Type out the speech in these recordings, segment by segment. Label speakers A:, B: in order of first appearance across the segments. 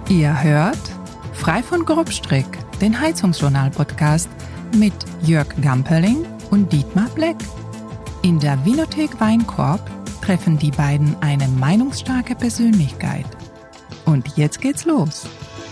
A: Ihr hört Frei von Grobstrick, den Heizungsjournal-Podcast mit Jörg Gamperling und Dietmar Bleck. In der Winothek Weinkorb treffen die beiden eine meinungsstarke Persönlichkeit. Und jetzt geht's los.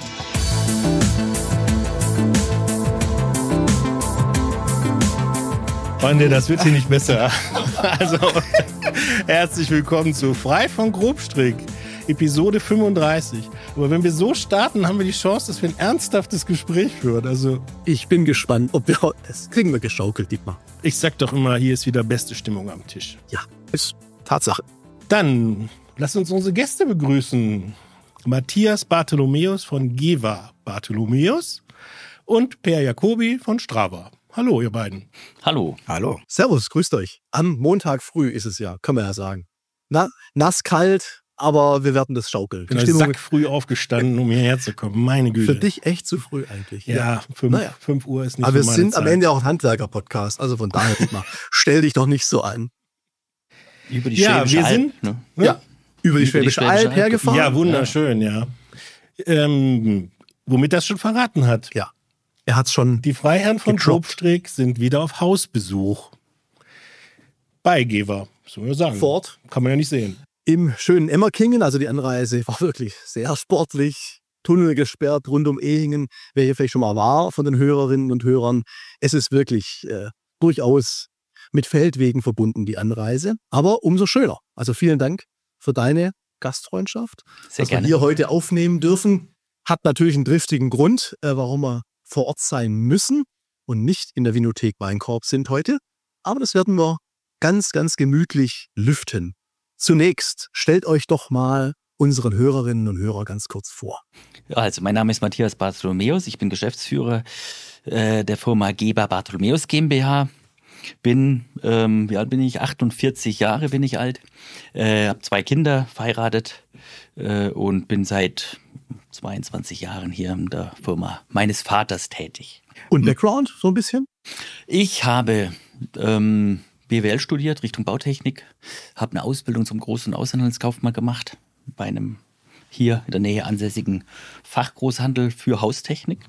B: Freunde, das wird hier nicht besser. Also, herzlich willkommen zu Frei von Grobstrick, Episode 35. Aber wenn wir so starten, haben wir die Chance, dass wir ein ernsthaftes Gespräch führen. Also,
C: ich bin gespannt, ob wir das kriegen wir geschaukelt, Dietmar.
B: Ich sag doch immer, hier ist wieder beste Stimmung am Tisch.
C: Ja, ist Tatsache.
B: Dann lass uns unsere Gäste begrüßen. Matthias Bartholomäus von GEWA Bartholomäus und Per Jacobi von Strava. Hallo, ihr beiden.
D: Hallo.
C: Hallo. Servus, grüßt euch. Am Montag früh ist es ja, können wir ja sagen. Nass, kalt, aber wir werden das schaukeln.
B: Ich bin sackfrüh aufgestanden, um hierher zu kommen. Meine Güte.
C: Für dich echt zu früh eigentlich.
B: Ja, 5 Uhr ist nicht
C: aber
B: so meine
C: wir sind
B: Zeit.
C: am Ende auch ein Handwerker-Podcast, also von daher, Dietmar, stell dich doch nicht so an.
D: Über die Schwäbische Alb, ne?
C: Ja, über die Schwäbische Alb hergefahren.
B: Ja, wunderschön, ja. Womit das schon verraten hat.
C: Ja, er hat's schon.
B: Die Freiherren von
C: gedroppt.
B: Grobstrick sind wieder auf Hausbesuch. Bei GEWA, soll man ja sagen.
C: Vor Ort.
B: Kann man ja nicht sehen.
C: Im schönen Emmerkingen, also die Anreise war wirklich sehr sportlich. Tunnel gesperrt rund um Ehingen. Wer hier vielleicht schon mal war von den Hörerinnen und Hörern, es ist wirklich durchaus mit Feldwegen verbunden, die Anreise. Aber umso schöner. Also vielen Dank für deine Gastfreundschaft.
D: Sehr
C: dass
D: gerne.
C: wir hier heute aufnehmen dürfen. Hat natürlich einen triftigen Grund, warum wir vor Ort sein müssen und nicht in der Winothek Weinkorb sind heute. Aber das werden wir ganz, ganz gemütlich lüften. Zunächst stellt euch doch mal unseren Hörerinnen und Hörern ganz kurz vor.
D: Ja, also mein Name ist Matthias Bartholomäus, ich bin Geschäftsführer der Firma GEWA Bartholomäus GmbH. Wie alt bin ich? 48 Jahre bin ich alt, habe 2 Kinder, verheiratet und bin seit 22 Jahren hier in der Firma meines Vaters tätig.
C: Und Background, so ein bisschen?
D: Ich habe BWL studiert, Richtung Bautechnik, habe eine Ausbildung zum Groß- und Außenhandelskaufmann gemacht, bei einem hier in der Nähe ansässigen Fachgroßhandel für Haustechnik.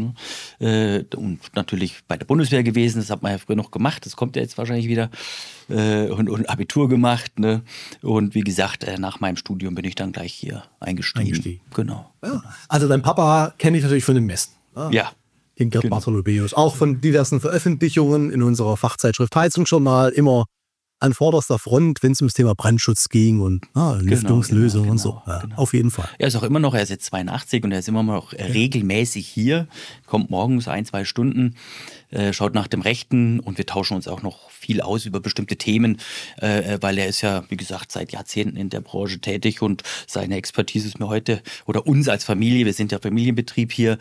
D: Und natürlich bei der Bundeswehr gewesen, das hat man ja früher noch gemacht, das kommt ja jetzt wahrscheinlich wieder, und Abitur gemacht. Ne? Und wie gesagt, nach meinem Studium bin ich dann gleich hier eingestiegen. Genau.
C: Ja. Also dein Papa kenne ich natürlich von den Messen.
D: Ja.
C: Den Gerd Bartholomäus. Auch von diversen Veröffentlichungen in unserer Fachzeitschrift Heizungsjournal, immer an vorderster Front, wenn es ums Thema Brandschutz ging und Lüftungslösungen und so. Ja, auf jeden Fall.
D: Er ist auch immer noch, er ist jetzt 82 und er ist immer noch regelmäßig hier, kommt morgens 1-2 Stunden, schaut nach dem Rechten und wir tauschen uns auch noch viel aus über bestimmte Themen, weil er ist ja, wie gesagt, seit Jahrzehnten in der Branche tätig und seine Expertise ist mir heute, oder uns als Familie, wir sind ja Familienbetrieb hier,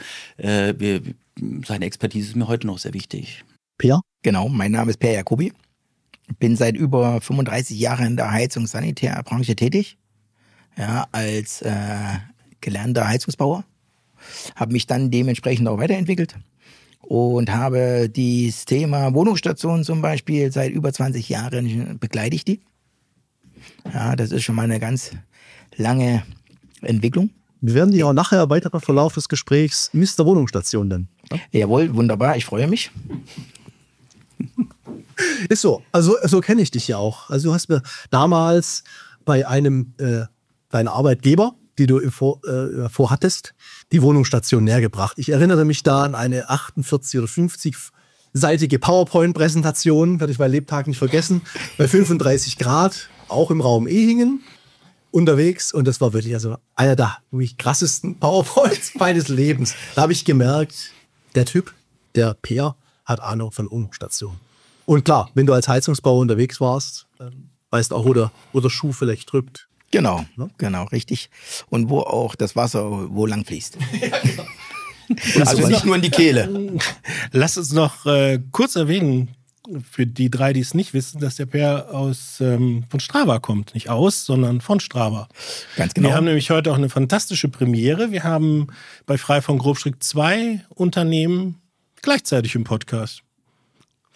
D: seine Expertise ist mir heute noch sehr wichtig.
C: Per?
E: Genau, mein Name ist Per Jacobi. Bin seit über 35 Jahren in der Heizungs-Sanitärbranche tätig. Ja, als gelernter Heizungsbauer. Habe mich dann dementsprechend auch weiterentwickelt und habe das Thema Wohnungsstationen zum Beispiel seit über 20 Jahren begleite ich die. Ja, das ist schon mal eine ganz lange Entwicklung.
C: Wir werden die auch nachher im weiteren Verlauf des Gesprächs Mr. Wohnungsstation dann. Ja?
E: Jawohl, wunderbar, ich freue mich.
C: Ist so. Also so kenne ich dich ja auch. Also du hast mir damals bei einem deiner Arbeitgeber, die du vorhattest, die Wohnungsstation nähergebracht. Ich erinnere mich da an eine 48 oder 50-seitige PowerPoint-Präsentation, werde ich bei Lebtag nicht vergessen, bei 35 Grad, auch im Raum Ehingen unterwegs. Und das war wirklich also einer der wirklich krassesten PowerPoints meines Lebens. Da habe ich gemerkt, der Typ, der Per, hat Ahnung von Wohnungsstationen. Und klar, wenn du als Heizungsbauer unterwegs warst, weißt auch, wo der Schuh vielleicht drückt.
E: Genau, genau, richtig. Und wo auch das Wasser wo lang fließt. Also nicht nur in die Kehle.
B: Lass uns noch kurz erwähnen, für die 3, die es nicht wissen, dass der Per von Strava kommt. Nicht aus, sondern von Strava.
E: Ganz genau.
B: Wir haben nämlich heute auch eine fantastische Premiere. Wir haben bei Frei von Grobstrick 2 Unternehmen gleichzeitig im Podcast.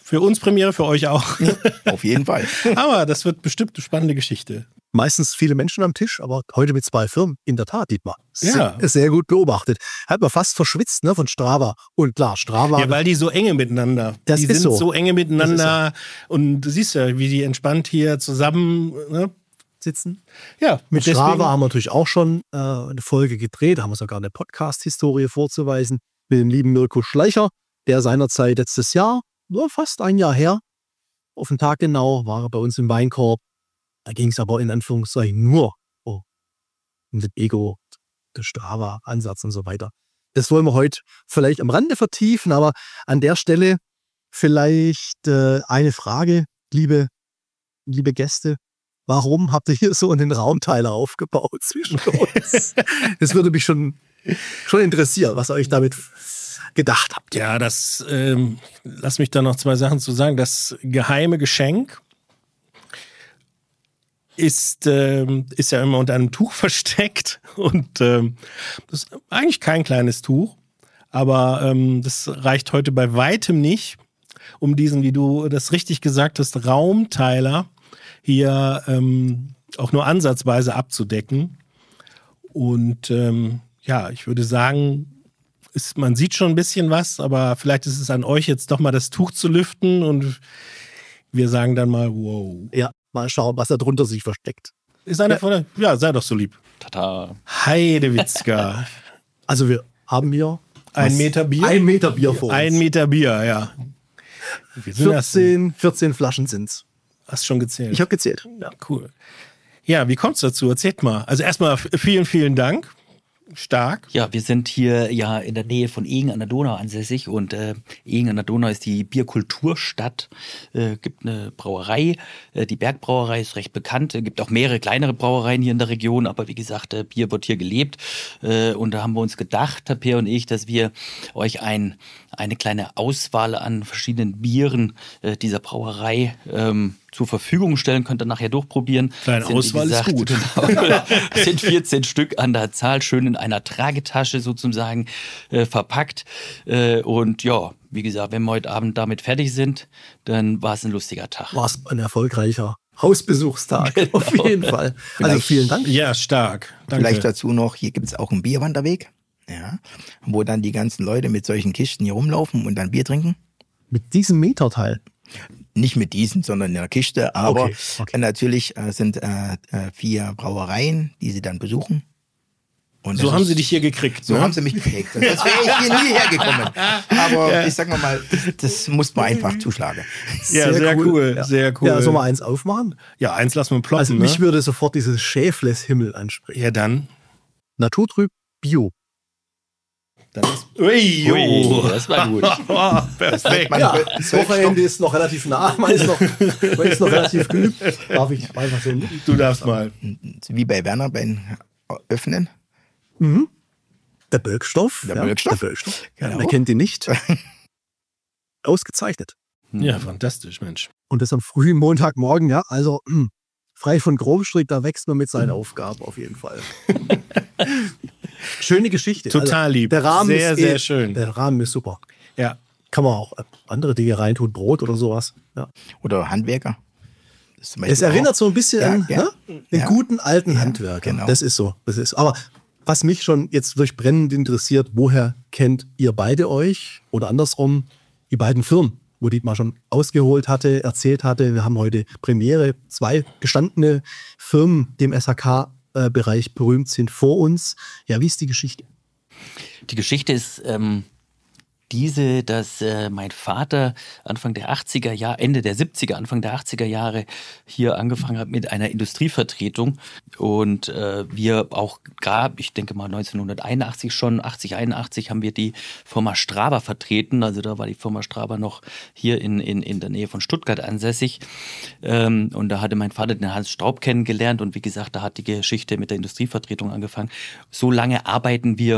B: Für uns Premiere, für euch auch.
E: Auf jeden Fall.
B: Aber das wird bestimmt eine spannende Geschichte.
C: Meistens viele Menschen am Tisch, aber heute mit 2 Firmen. In der Tat, Dietmar.
B: Ja.
C: Sehr gut beobachtet. Hat man fast verschwitzt, ne, von Strava. Und klar, Strava.
B: Ja, weil die so enge miteinander.
C: Das
B: die
C: ist
B: sind
C: so.
B: so enge miteinander. Und du siehst ja, wie die entspannt hier zusammen, ne?
C: sitzen.
B: Ja,
C: Mit
B: deswegen-
C: Strava haben wir natürlich auch schon eine Folge gedreht. Da haben wir sogar eine Podcast-Historie vorzuweisen. Mit dem lieben Mirko Schleicher, der seinerzeit letztes Jahr, fast ein Jahr her, auf den Tag genau, war er bei uns im Weinkorb. Da ging es aber in Anführungszeichen nur um den Ego, den Strava-Ansatz und so weiter. Das wollen wir heute vielleicht am Rande vertiefen, aber an der Stelle vielleicht eine Frage, liebe Gäste. Warum habt ihr hier so einen Raumteiler aufgebaut zwischen uns? Das würde mich schon interessieren, was ihr euch damit gedacht habt.
B: Ja, lass mich da noch 2 Sachen zu sagen. Das geheime Geschenk ist ja immer unter einem Tuch versteckt und das ist eigentlich kein kleines Tuch, aber das reicht heute bei weitem nicht, um diesen, wie du das richtig gesagt hast, Raumteiler hier auch nur ansatzweise abzudecken. Und ja, ich würde sagen, man sieht schon ein bisschen was, aber vielleicht ist es an euch jetzt doch mal das Tuch zu lüften und wir sagen dann mal, wow.
C: Ja, mal schauen, was da drunter sich versteckt.
B: Ist einer von der, ja, sei doch so lieb.
D: Tada.
B: Heidewitzka.
C: Also wir haben hier
B: 1 Meter Bier?
C: 1 Meter Bier vor uns.
B: 1 Meter Bier, ja. Wir sind
C: 14 Flaschen sind's.
B: Hast du schon gezählt?
C: Ich habe gezählt. Ja.
B: Cool. Ja, wie kommt's dazu? Erzählt mal. Also erstmal vielen, vielen Dank. Stark.
D: Ja, wir sind hier ja in der Nähe von Ehingen an der Donau ansässig und Ehingen an der Donau ist die Bierkulturstadt. Gibt eine Brauerei, die Bergbrauerei ist recht bekannt. Gibt auch mehrere kleinere Brauereien hier in der Region, aber wie gesagt, Bier wird hier gelebt. Und da haben wir uns gedacht, Herr Peer und ich, dass wir euch eine kleine Auswahl an verschiedenen Bieren dieser Brauerei zur Verfügung stellen, könnt ihr nachher durchprobieren.
B: Kleine Auswahl ist gut.
D: Genau, sind 14 Stück an der Zahl, schön in einer Tragetasche sozusagen verpackt. Und ja, wie gesagt, wenn wir heute Abend damit fertig sind, dann war es ein lustiger Tag.
C: War es ein erfolgreicher Hausbesuchstag.
D: Genau.
C: Auf jeden Fall. Also vielen Dank.
B: Ja, stark. Danke.
E: Vielleicht dazu noch, hier gibt es auch einen Bierwanderweg, ja, wo dann die ganzen Leute mit solchen Kisten hier rumlaufen und dann Bier trinken.
C: Mit diesem Meterteil.
E: Nicht mit diesen, sondern in der Kiste. Aber
C: Okay.
E: natürlich sind 4 Brauereien, die sie dann besuchen. Und
B: So
E: das
B: haben
E: ist-
B: sie dich hier gekriegt.
E: So
B: ne?
E: haben sie mich gekriegt. Sonst wäre ich hier nie hergekommen. Aber ich sag mal, das muss man einfach zuschlagen.
B: Ja, sehr cool.
C: Ja.
B: Sehr cool.
C: Ja, sollen wir eins aufmachen?
B: Ja, eins lassen wir ploppen.
C: Also
B: ne?
C: mich würde sofort dieses Schäfles-Himmel ansprechen.
B: Ja, dann.
C: Naturtrüb, Bio.
B: Dann ist. Ui,
D: Ui, das war gut.
B: Oh, perfekt.
E: Man-
C: Ja, das Wochenende ist noch relativ nah. Man ist noch relativ geübt. Darf ich einfach so mit?
B: Du darfst mal.
E: Wie bei Werner beim Öffnen.
C: Der Bölkstoff.
E: Der Bölkstoff.
C: Der Bölkstoff.
E: Genau.
C: Wer kennt ihn nicht? Ausgezeichnet.
B: Ja, fantastisch, Mensch.
C: Und das am frühen Montagmorgen, ja. Also frei von Grobstrick, da wächst man mit seinen Aufgaben auf jeden Fall. Schöne Geschichte.
B: Total lieb.
C: Der Rahmen
B: Sehr,
C: ist
B: sehr schön.
C: Der Rahmen ist super.
B: Ja.
C: Kann man auch andere Dinge reintun, Brot oder sowas. Ja.
E: Oder Handwerker. Das ist zum Beispiel
C: Es erinnert
E: auch-
C: so ein bisschen
E: Ja,
C: an
E: ja.
C: den
E: Ja.
C: guten alten
E: Ja,
C: Handwerker.
E: genau.
C: Das ist so. Das ist. Aber was mich schon jetzt durch brennend interessiert, woher kennt ihr beide euch oder andersrum die beiden Firmen, wo Dietmar schon ausgeholt hatte, erzählt hatte. Wir haben heute Premiere, 2 gestandene Firmen, die im SHK-Bereich berühmt sind, vor uns. Ja, wie ist die Geschichte?
D: Die Geschichte ist diese, dass mein Vater Anfang der 80er Jahre, Ende der 70er, Anfang der 80er Jahre hier angefangen hat mit einer Industrievertretung und wir auch gerade, ich denke mal 1981 schon, 80, 81 haben wir die Firma Straba vertreten, also da war die Firma Straba noch hier in der Nähe von Stuttgart ansässig und da hatte mein Vater den Hans Straub kennengelernt und wie gesagt, da hat die Geschichte mit der Industrievertretung angefangen. So lange arbeiten wir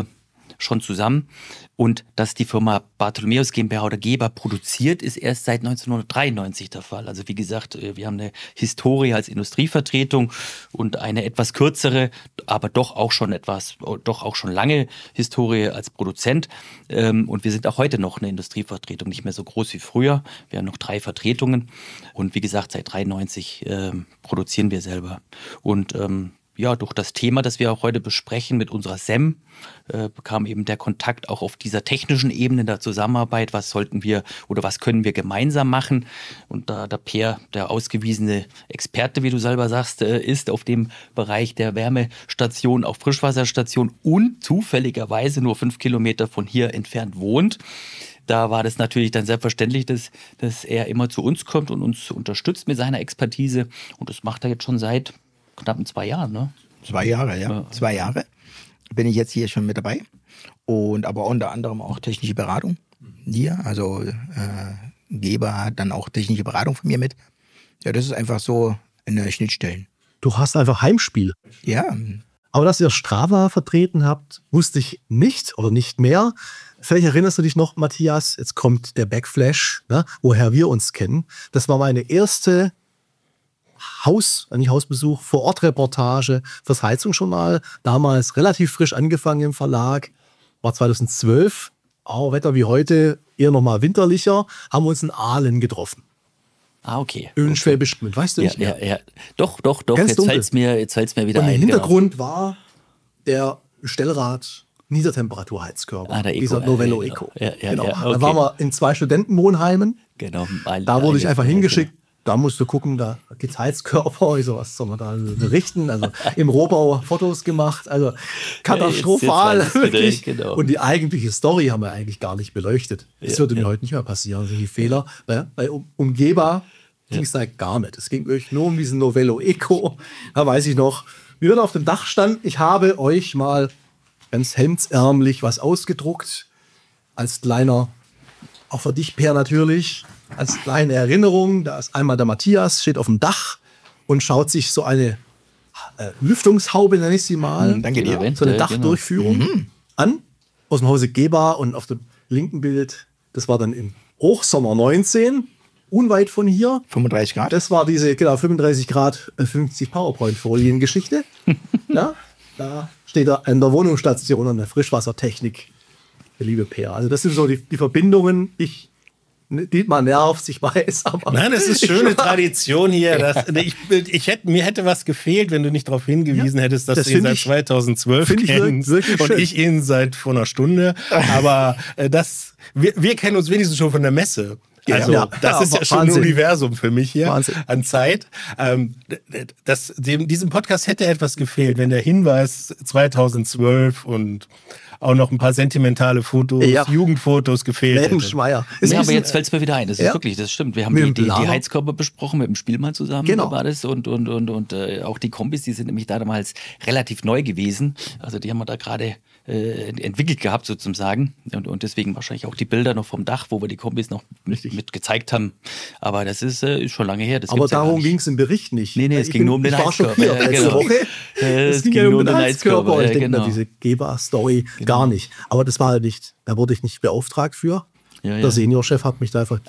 D: schon zusammen. Und dass die Firma Bartholomäus GmbH oder Geber produziert, ist erst seit 1993 der Fall. Also wie gesagt, wir haben eine Historie als Industrievertretung und eine etwas kürzere, aber doch auch schon lange Historie als Produzent. Und wir sind auch heute noch eine Industrievertretung, nicht mehr so groß wie früher. Wir haben noch 3 Vertretungen und wie gesagt, seit 1993 produzieren wir selber. Und durch das Thema, das wir auch heute besprechen mit unserer SEM, bekam eben der Kontakt auch auf dieser technischen Ebene der Zusammenarbeit. Was sollten wir oder was können wir gemeinsam machen? Und da der Peer, der ausgewiesene Experte, wie du selber sagst, ist auf dem Bereich der Wärmestation, auch Frischwasserstation und zufälligerweise nur 5 Kilometer von hier entfernt wohnt, da war das natürlich dann selbstverständlich, dass er immer zu uns kommt und uns unterstützt mit seiner Expertise. Und das macht er jetzt schon seit knappen 2 Jahren, ne?
E: 2 Jahre, ja. 2 Jahre bin ich jetzt hier schon mit dabei. Und aber unter anderem auch technische Beratung hier. Also Geber hat dann auch technische Beratung von mir mit. Ja, das ist einfach so eine Schnittstellen.
C: Du hast einfach Heimspiel.
E: Ja.
C: Aber dass ihr Strava vertreten habt, wusste ich nicht oder nicht mehr. Vielleicht erinnerst du dich noch, Matthias, jetzt kommt der Backflash, ne, woher wir uns kennen. Das war meine erste Hausbesuch, Vor-Ort-Reportage fürs Heizungsjournal. Damals relativ frisch angefangen im Verlag. War 2012. Auch Wetter wie heute, eher nochmal winterlicher. Haben wir uns in Aalen getroffen.
D: Ah, okay.
C: In Schwäbisch Gmünd, weißt du nicht mehr?
D: Ja. Doch.
C: Ganz
D: Jetzt fällt's mir wieder
C: Und
D: ein.
C: im Hintergrund war der Stellrad Niedertemperaturheizkörper.
D: Der Eco.
C: Dieser Novello Eco.
D: Ja,
C: genau.
D: okay.
C: Da waren wir in 2 Studentenwohnheimen.
D: Genau.
C: Da wurde ich einfach hingeschickt. Da musst du gucken, da gibt es Heizkörper, sowas soll man da berichten. Also im Rohbau Fotos gemacht, also katastrophal,
D: jetzt
C: wirklich.
D: Genau.
C: Und die eigentliche Story haben wir eigentlich gar nicht beleuchtet. Das würde mir heute nicht mehr passieren, solche Fehler. Bei Umgeber ging es da gar nicht. Es ging wirklich nur um diesen Novello Eco. Da weiß ich noch, wie wir auf dem Dach standen. Ich habe euch mal ganz hemdsärmlich was ausgedruckt, als kleiner, auch für dich, Per, natürlich, als kleine Erinnerung. Da ist einmal der Matthias, steht auf dem Dach und schaut sich so eine Lüftungshaube, nenne ich sie mal,
E: Danke dir.
C: so eine Dachdurchführung an, aus dem Hause Geber. Und auf dem linken Bild, das war dann im Hochsommer 19, unweit von hier.
E: 35 Grad.
C: Das war diese, 35 Grad, 50 PowerPoint-Folien-Geschichte. Ja, da steht er an der Wohnungsstation an der Frischwassertechnik, der liebe Per. Also das sind so die Verbindungen. Dietmar nervt, ich weiß, aber...
B: Nein, das ist schöne Tradition hier. Mir hätte was gefehlt, wenn du nicht darauf hingewiesen hättest, dass du ihn seit 2012 kennst und ich ihn seit vor einer Stunde. Aber wir kennen uns wenigstens schon von der Messe. Also das ist ja schon ein Universum für mich hier an Zeit. Diesem Podcast hätte etwas gefehlt, wenn der Hinweis 2012 und auch noch ein paar sentimentale Fotos, Jugendfotos gefehlt hätte.
C: Schmeier.
D: Ja, aber jetzt fällt es mir wieder ein. Das ist wirklich, das stimmt. Wir haben die Heizkörper besprochen mit dem Spielmann zusammen.
C: Genau.
D: War das und auch die Kombis, die sind nämlich damals relativ neu gewesen. Also die haben wir da gerade entwickelt gehabt sozusagen. Und deswegen wahrscheinlich auch die Bilder noch vom Dach, wo wir die Kombis noch mit gezeigt haben. Aber das ist schon lange her. Das
C: aber darum ging es im Bericht nicht.
D: Nee, es ging nur um den Heizkörper.
C: Letzte Woche. Es ging ja nur um den Heizkörper. Und ich denke mir, diese Geber-Story gar nicht. Aber das war nicht, da wurde ich nicht beauftragt für. Der Seniorchef hat mich da einfach...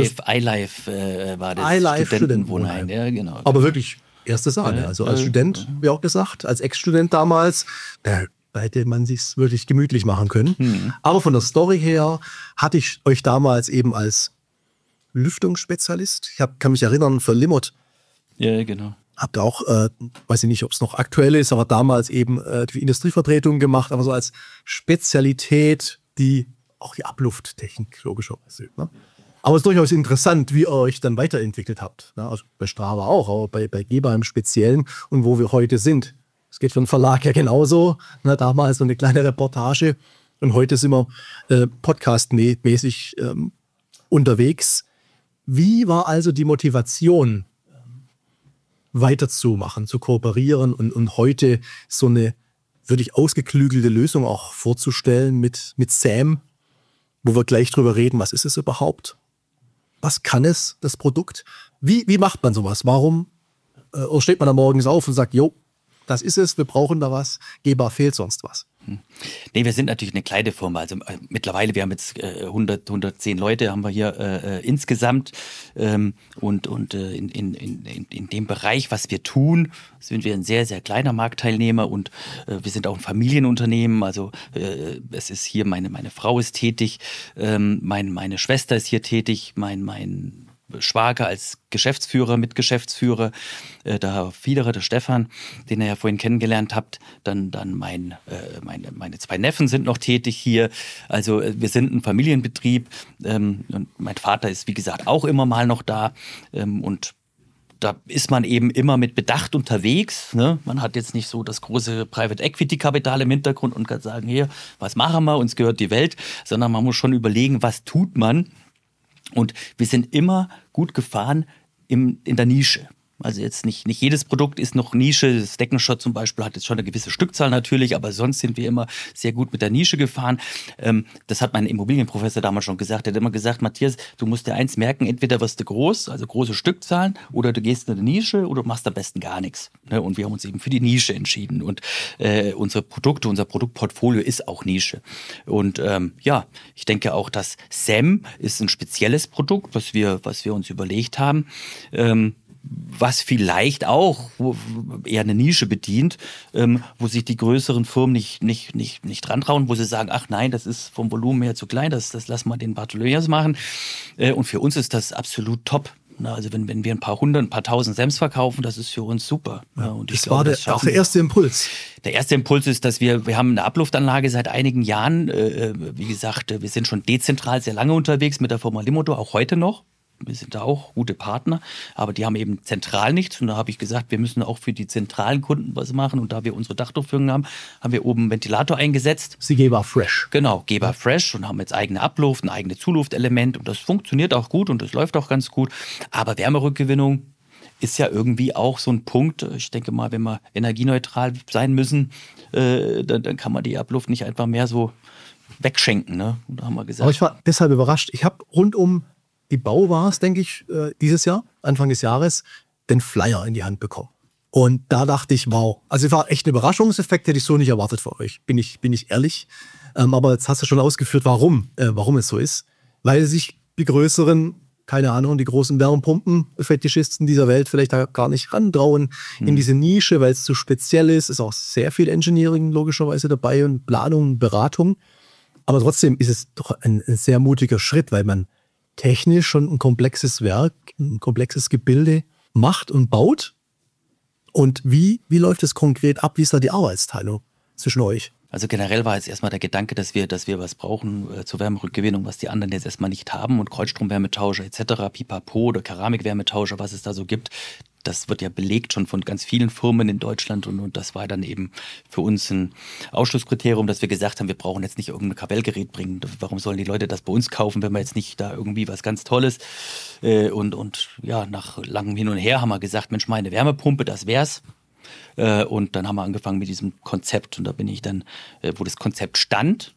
D: iLife war das Studentenwohnheim. Ja, genau.
C: Aber wirklich erste Sahne. Also als Student, wie auch gesagt, als Ex-Student damals, da hätte man sich wirklich gemütlich machen können. Aber von der Story her hatte ich euch damals eben als Lüftungsspezialist, kann mich erinnern, für Limot.
D: Ja, genau.
C: Habt ihr auch, weiß ich nicht, ob es noch aktuell ist, aber damals eben die Industrievertretung gemacht, aber so als Spezialität, auch die Ablufttechnik, logischerweise. Ne? Aber es ist durchaus interessant, wie ihr euch dann weiterentwickelt habt. Ne? Also bei Strava auch, aber bei Geber im Speziellen und wo wir heute sind. Es geht für einen Verlag ja genauso. Ne? Damals so eine kleine Reportage und heute sind wir podcastmäßig unterwegs. Wie war also die Motivation, weiterzumachen, zu kooperieren und heute so eine wirklich ausgeklügelte Lösung auch vorzustellen mit SAM, wo wir gleich drüber reden, was ist es überhaupt? Was kann es, das Produkt? Wie macht man sowas? Warum steht man da morgens auf und sagt, jo, das ist es, wir brauchen da was, Geber fehlt sonst was?
D: Nee, wir sind natürlich eine kleine Firma. Also mittlerweile, wir haben jetzt 110 Leute haben wir hier insgesamt. Und in dem Bereich, was wir tun, sind wir ein sehr, sehr kleiner Marktteilnehmer und wir sind auch ein Familienunternehmen. Also es ist hier, meine Frau ist tätig, meine Schwester ist hier tätig, mein Schwager als Geschäftsführer, Mitgeschäftsführer, der Herr Fiederer, der Stefan, den ihr ja vorhin kennengelernt habt, dann meine 2 Neffen sind noch tätig hier, also wir sind ein Familienbetrieb und mein Vater ist, wie gesagt, auch immer mal noch da und da ist man eben immer mit Bedacht unterwegs. Ne? Man hat jetzt nicht so das große Private Equity Kapital im Hintergrund und kann sagen, hier, was machen wir, uns gehört die Welt, sondern man muss schon überlegen, was tut man. Und wir sind immer gut gefahren in der Nische. Also jetzt nicht jedes Produkt ist noch Nische. Das Deckenshot zum Beispiel hat jetzt schon eine gewisse Stückzahl natürlich, aber sonst sind wir immer sehr gut mit der Nische gefahren. Das hat mein Immobilienprofessor damals schon gesagt. Er hat immer gesagt, Matthias, du musst dir eins merken, entweder wirst du groß, also große Stückzahlen, oder du gehst in eine Nische oder du machst am besten gar nichts. Und wir haben uns eben für die Nische entschieden. Und unsere Produkte, unser Produktportfolio ist auch Nische. Und ich denke auch, dass SEM ist ein spezielles Produkt, was wir uns überlegt haben. Was vielleicht auch eher eine Nische bedient, wo sich die größeren Firmen nicht dran trauen, wo sie sagen, ach nein, das ist vom Volumen her zu klein, das lassen wir den Bartholomäus machen. Und für uns ist das absolut top. Also wenn wir ein paar tausend SEMs verkaufen, das ist für uns super. Ja, und
C: das war auch der erste Impuls.
D: Der erste Impuls ist, dass wir haben eine Abluftanlage seit einigen Jahren. Wie gesagt, wir sind schon dezentral sehr lange unterwegs mit der Firma Limotor, auch heute noch. Wir sind da auch gute Partner, aber die haben eben zentral nichts. Und da habe ich gesagt, wir müssen auch für die zentralen Kunden was machen. Und da wir unsere Dachdurchführung haben wir oben einen Ventilator eingesetzt.
C: Sie Geber Fresh.
D: Genau, Geber Fresh und haben jetzt eigene Abluft, ein eigenes Zuluftelement. Und das funktioniert auch gut und das läuft auch ganz gut. Aber Wärmerückgewinnung ist ja irgendwie auch so ein Punkt. Ich denke mal, wenn wir energieneutral sein müssen, dann kann man die Abluft nicht einfach mehr so wegschenken. Ne? Und da haben wir gesagt.
C: Aber ich war deshalb überrascht. Ich habe rund um die Bau war es, denke ich, dieses Jahr, Anfang des Jahres, den Flyer in die Hand bekommen. Und da dachte ich, wow. Also es war echt ein Überraschungseffekt, hätte ich so nicht erwartet von euch, bin ich ehrlich. Aber jetzt hast du schon ausgeführt, warum es so ist. Weil sich die größeren, keine Ahnung, die großen Wärmepumpen-Fetischisten dieser Welt vielleicht da gar nicht rantrauen in diese Nische, weil es zu speziell ist. Es ist auch sehr viel Engineering logischerweise dabei und Planung, Beratung. Aber trotzdem ist es doch ein sehr mutiger Schritt, weil man technisch schon ein komplexes Werk, ein komplexes Gebilde macht und baut. Und wie läuft es konkret ab? Wie ist da die Arbeitsteilung zwischen euch?
D: Also generell war jetzt erstmal der Gedanke, dass wir was brauchen zur Wärmerückgewinnung, was die anderen jetzt erstmal nicht haben und Kreuzstromwärmetauscher etc., Pipapo oder Keramikwärmetauscher, was es da so gibt. Das wird ja belegt schon von ganz vielen Firmen in Deutschland und das war dann eben für uns ein Ausschlusskriterium, dass wir gesagt haben, wir brauchen jetzt nicht irgendein Kabellgerät bringen. Warum sollen die Leute das bei uns kaufen, wenn wir jetzt nicht da irgendwie was ganz Tolles und ja, nach langem Hin und Her haben wir gesagt, Mensch, meine Wärmepumpe, das wär's. Und dann haben wir angefangen mit diesem Konzept und da bin ich dann, wo das Konzept stand,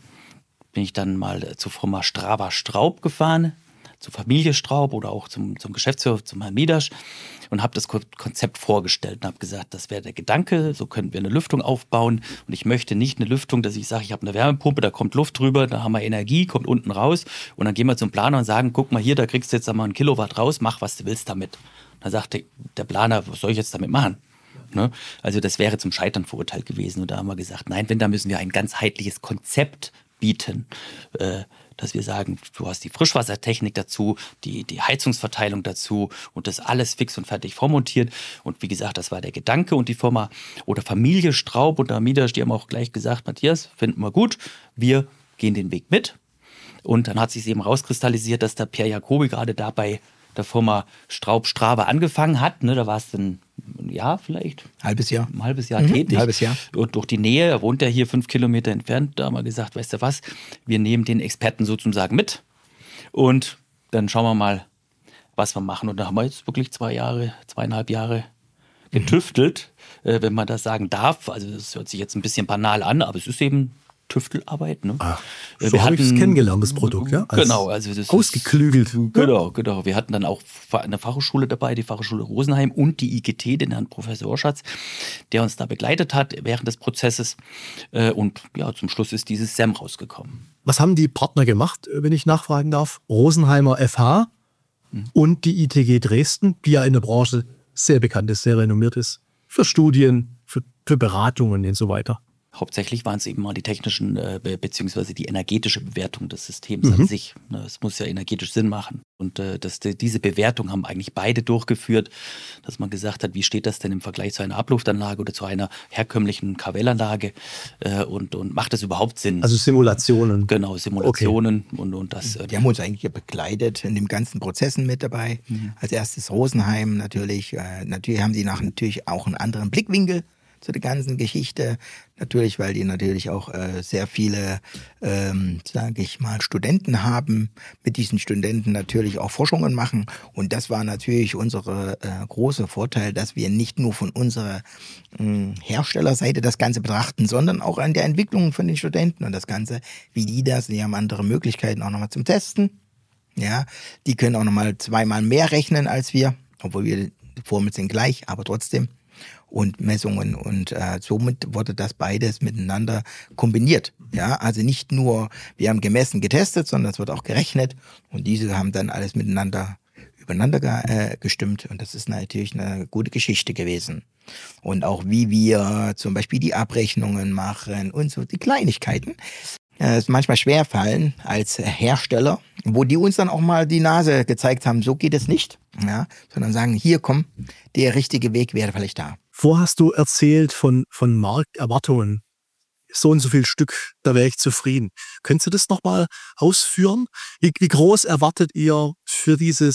D: bin ich dann mal zur Firma Strava Straub gefahren, zur Familie Straub oder auch zum Geschäftsführer, zum Herrn Midasch und habe das Konzept vorgestellt und habe gesagt, das wäre der Gedanke, so könnten wir eine Lüftung aufbauen und ich möchte nicht eine Lüftung, dass ich sage, ich habe eine Wärmepumpe, da kommt Luft drüber, da haben wir Energie, kommt unten raus und dann gehen wir zum Planer und sagen, guck mal hier, da kriegst du jetzt einmal 1 Kilowatt raus, mach was du willst damit. Dann sagte der Planer, was soll ich jetzt damit machen? Ne? Also das wäre zum Scheitern verurteilt gewesen und da haben wir gesagt, nein, da müssen wir ein ganzheitliches Konzept bieten, dass wir sagen, du hast die Frischwassertechnik dazu, die Heizungsverteilung dazu und das alles fix und fertig vormontiert. Und wie gesagt, das war der Gedanke und die Firma oder Familie Straub und Amidas, die haben auch gleich gesagt, Matthias, finden wir gut, wir gehen den Weg mit. Und dann hat sich eben rauskristallisiert, dass der Pierre Jacobi gerade da bei der Firma Straub-Strava angefangen hat. Ne, da war es dann ein Jahr vielleicht.
E: Ein halbes Jahr
D: tätig.
E: Ein halbes Jahr.
D: Und durch die Nähe, er wohnt ja hier 5 Kilometer entfernt, da haben wir gesagt, weißt du was, wir nehmen den Experten sozusagen mit und dann schauen wir mal, was wir machen. Und da haben wir jetzt wirklich 2,5 Jahre getüftelt, wenn man das sagen darf. Also das hört sich jetzt ein bisschen banal an, aber es ist eben Tüftelarbeit. Ne?
C: So habe ich es kennengelernt, das Produkt, ja?
D: Genau, also das
C: ausgeklügelt.
D: Genau. Wir hatten dann auch eine Fachhochschule dabei, die Fachhochschule Rosenheim und die IGT, den Herrn Professor Orschatz, der uns da begleitet hat während des Prozesses. Und ja, zum Schluss ist dieses SEM rausgekommen.
C: Was haben die Partner gemacht, wenn ich nachfragen darf? Rosenheimer FH und die ITG Dresden, die ja in der Branche sehr bekannt ist, sehr renommiert ist, für Studien, für Beratungen und so weiter.
D: Hauptsächlich waren es eben mal die technischen beziehungsweise die energetische Bewertung des Systems an sich. Es muss ja energetisch Sinn machen. Und diese Bewertung haben eigentlich beide durchgeführt, dass man gesagt hat, wie steht das denn im Vergleich zu einer Abluftanlage oder zu einer herkömmlichen KWL-Anlage und macht das überhaupt Sinn?
C: Also Simulationen.
D: Genau, Simulationen und das.
E: Die haben uns eigentlich begleitet in den ganzen Prozessen mit dabei. Als erstes Rosenheim natürlich. Natürlich haben die natürlich auch einen anderen Blickwinkel zu der ganzen Geschichte. Natürlich, weil die natürlich auch sehr viele, sage ich mal, Studenten haben, mit diesen Studenten natürlich auch Forschungen machen. Und das war natürlich unser großer Vorteil, dass wir nicht nur von unserer Herstellerseite das Ganze betrachten, sondern auch an der Entwicklung von den Studenten und das Ganze, wie die haben andere Möglichkeiten auch nochmal zum Testen. Ja, die können auch nochmal 2-mal mehr rechnen als wir, obwohl wir die Formeln sind gleich, aber trotzdem. Und Messungen und somit wurde das beides miteinander kombiniert. Ja, also nicht nur, wir haben gemessen, getestet, sondern es wird auch gerechnet und diese haben dann alles miteinander übereinander gestimmt und das ist natürlich eine gute Geschichte gewesen. Und auch wie wir zum Beispiel die Abrechnungen machen und so die Kleinigkeiten. Es manchmal schwer fallen als Hersteller, wo die uns dann auch mal die Nase gezeigt haben, so geht es nicht, ja, sondern sagen, hier komm, der richtige Weg wäre vielleicht da.
C: Vorher hast du erzählt von Markterwartungen. So und so viel Stück, da wäre ich zufrieden. Könntest du das nochmal ausführen? Wie groß erwartet ihr für diesen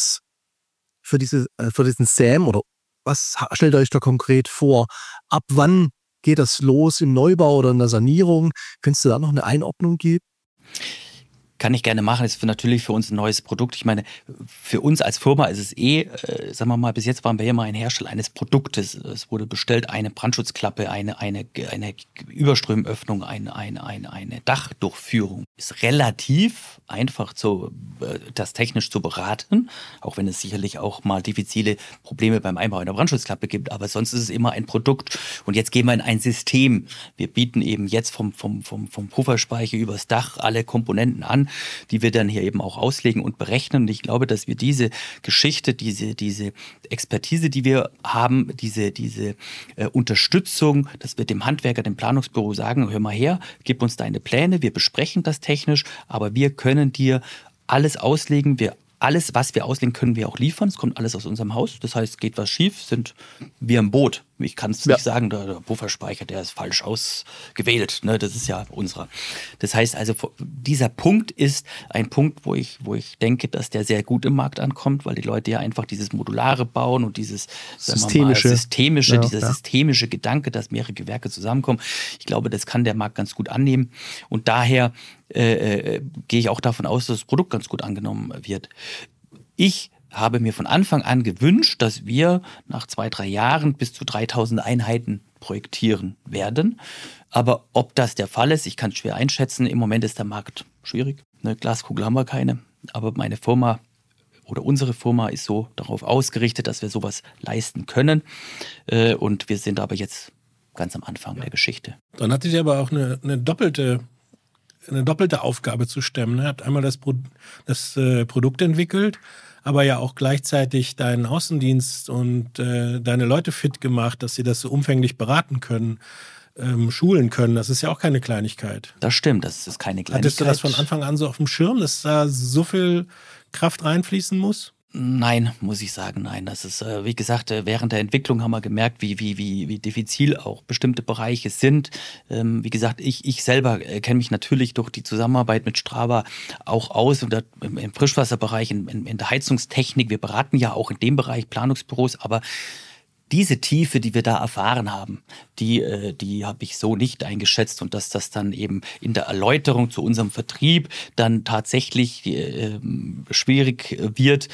C: SAM oder was stellt ihr euch da konkret vor? Ab wann geht das los im Neubau oder in der Sanierung? Könntest du da noch eine Einordnung geben?
D: Kann ich gerne machen. Das ist natürlich für uns ein neues Produkt. Ich meine, für uns als Firma ist es sagen wir mal, bis jetzt waren wir ja mal ein Hersteller eines Produktes. Es wurde bestellt eine Brandschutzklappe, eine Überströmöffnung, eine Dachdurchführung. Ist relativ einfach, das technisch zu beraten, auch wenn es sicherlich auch mal diffizile Probleme beim Einbau einer Brandschutzklappe gibt. Aber sonst ist es immer ein Produkt. Und jetzt gehen wir in ein System. Wir bieten eben jetzt vom Pufferspeicher übers Dach alle Komponenten an, die wir dann hier eben auch auslegen und berechnen. Und ich glaube, dass wir diese Geschichte, diese Expertise, die wir haben, diese Unterstützung, dass wir dem Handwerker, dem Planungsbüro sagen, hör mal her, gib uns deine Pläne, wir besprechen das technisch, aber wir können dir alles auslegen, alles, was wir auslegen, können wir auch liefern. Es kommt alles aus unserem Haus. Das heißt, geht was schief, sind wir im Boot. Ich kann es nicht sagen, der Pufferspeicher, der ist falsch ausgewählt. Ne? Das ist ja unserer. Das heißt also, dieser Punkt ist ein Punkt, wo ich denke, dass der sehr gut im Markt ankommt, weil die Leute ja einfach dieses Modulare bauen und dieses systemische Gedanke, dass mehrere Gewerke zusammenkommen. Ich glaube, das kann der Markt ganz gut annehmen. Und daher gehe ich auch davon aus, dass das Produkt ganz gut angenommen wird. Ich habe mir von Anfang an gewünscht, dass wir nach 2-3 Jahren bis zu 3000 Einheiten projektieren werden. Aber ob das der Fall ist, ich kann es schwer einschätzen. Im Moment ist der Markt schwierig. Eine Glaskugel haben wir keine. Aber meine Firma oder unsere Firma ist so darauf ausgerichtet, dass wir sowas leisten können. Und wir sind aber jetzt ganz am Anfang der Geschichte.
B: Dann hattet ihr aber auch eine doppelte Aufgabe zu stemmen. Ihr habt einmal das Produkt entwickelt, aber ja auch gleichzeitig deinen Außendienst und deine Leute fit gemacht, dass sie das so umfänglich beraten können, schulen können. Das ist ja auch keine Kleinigkeit.
D: Das stimmt, das ist keine Kleinigkeit.
B: Hattest du das von Anfang an so auf dem Schirm, dass da so viel Kraft reinfließen muss?
D: Nein, muss ich sagen, nein. Das ist, wie gesagt, während der Entwicklung haben wir gemerkt, wie diffizil auch bestimmte Bereiche sind. Wie gesagt, ich selber kenne mich natürlich durch die Zusammenarbeit mit Straba auch aus im Frischwasserbereich, in der Heizungstechnik. Wir beraten ja auch in dem Bereich Planungsbüros, aber diese Tiefe, die wir da erfahren haben, die habe ich so nicht eingeschätzt und dass das dann eben in der Erläuterung zu unserem Vertrieb dann tatsächlich schwierig wird,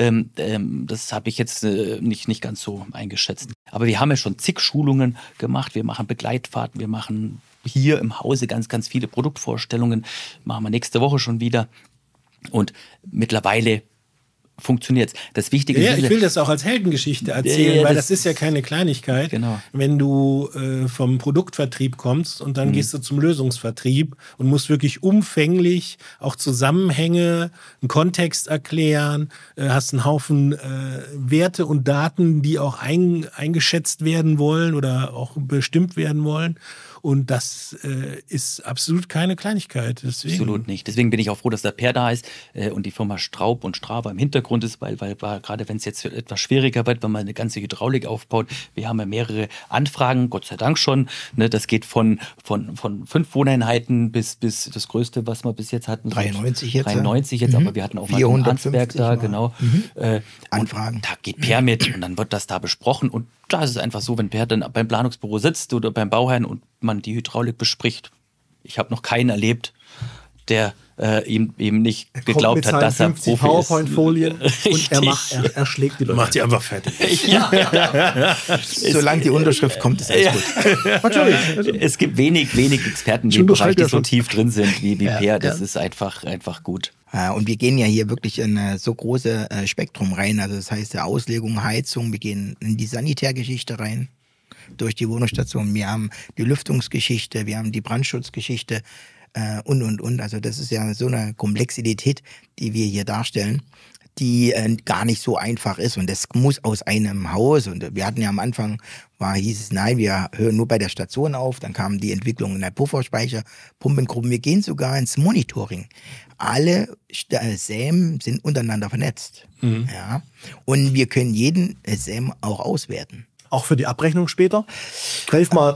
D: das habe ich jetzt nicht ganz so eingeschätzt. Aber wir haben ja schon zig Schulungen gemacht, wir machen Begleitfahrten, wir machen hier im Hause ganz, ganz viele Produktvorstellungen, machen wir nächste Woche schon wieder und mittlerweile funktioniert. Das Wichtige ist,
B: ich will das auch als Heldengeschichte erzählen, weil das ist ja keine Kleinigkeit.
D: Genau.
B: Wenn du vom Produktvertrieb kommst und dann gehst du zum Lösungsvertrieb und musst wirklich umfänglich auch Zusammenhänge, einen Kontext erklären, hast einen Haufen Werte und Daten, die auch eingeschätzt werden wollen oder auch bestimmt werden wollen. Und das ist absolut keine Kleinigkeit. Deswegen.
D: Absolut nicht. Deswegen bin ich auch froh, dass der Per da ist und die Firma Straub und Strava im Hintergrund ist, weil gerade wenn es jetzt etwas schwieriger wird, wenn man eine ganze Hydraulik aufbaut, wir haben ja mehrere Anfragen, Gott sei Dank schon. Ne, das geht von 5 Wohneinheiten bis das Größte, was wir bis jetzt hatten.
E: 93 jetzt.
D: 93 jetzt, aber wir hatten auch mal in Arnsberg da, genau.
E: Anfragen.
D: Und da geht Per mit und dann wird das da besprochen und da ist es einfach so, wenn Per dann beim Planungsbüro sitzt oder beim Bauherrn und man die Hydraulik bespricht. Ich habe noch keinen erlebt, der ihm nicht geglaubt hat, dass er Profi ist.
C: PowerPoint-Folien und er schlägt die Leute.
B: Macht die einfach fertig.
E: Solange die Unterschrift kommt, ist alles gut.
C: Natürlich.
D: Es gibt wenig Experten, die im Bereich, die so tief drin sind wie Per. Das ist einfach gut.
E: Und wir gehen ja hier wirklich in so große Spektrum rein. Also das heißt Auslegung, Heizung, wir gehen in die Sanitärgeschichte rein durch die Wohnungsstation. Wir haben die Lüftungsgeschichte, wir haben die Brandschutzgeschichte und. Also das ist ja so eine Komplexität, die wir hier darstellen, die gar nicht so einfach ist. Und das muss aus einem Haus. Und wir hatten ja am Anfang, hieß es, nein, wir hören nur bei der Station auf. Dann kam die Entwicklung in der Pufferspeicher, Pumpengruppen. Wir gehen sogar ins Monitoring. Alle SEM sind untereinander vernetzt. Ja? Und wir können jeden SEM auch auswerten.
C: Auch für die Abrechnung später? Greif mal.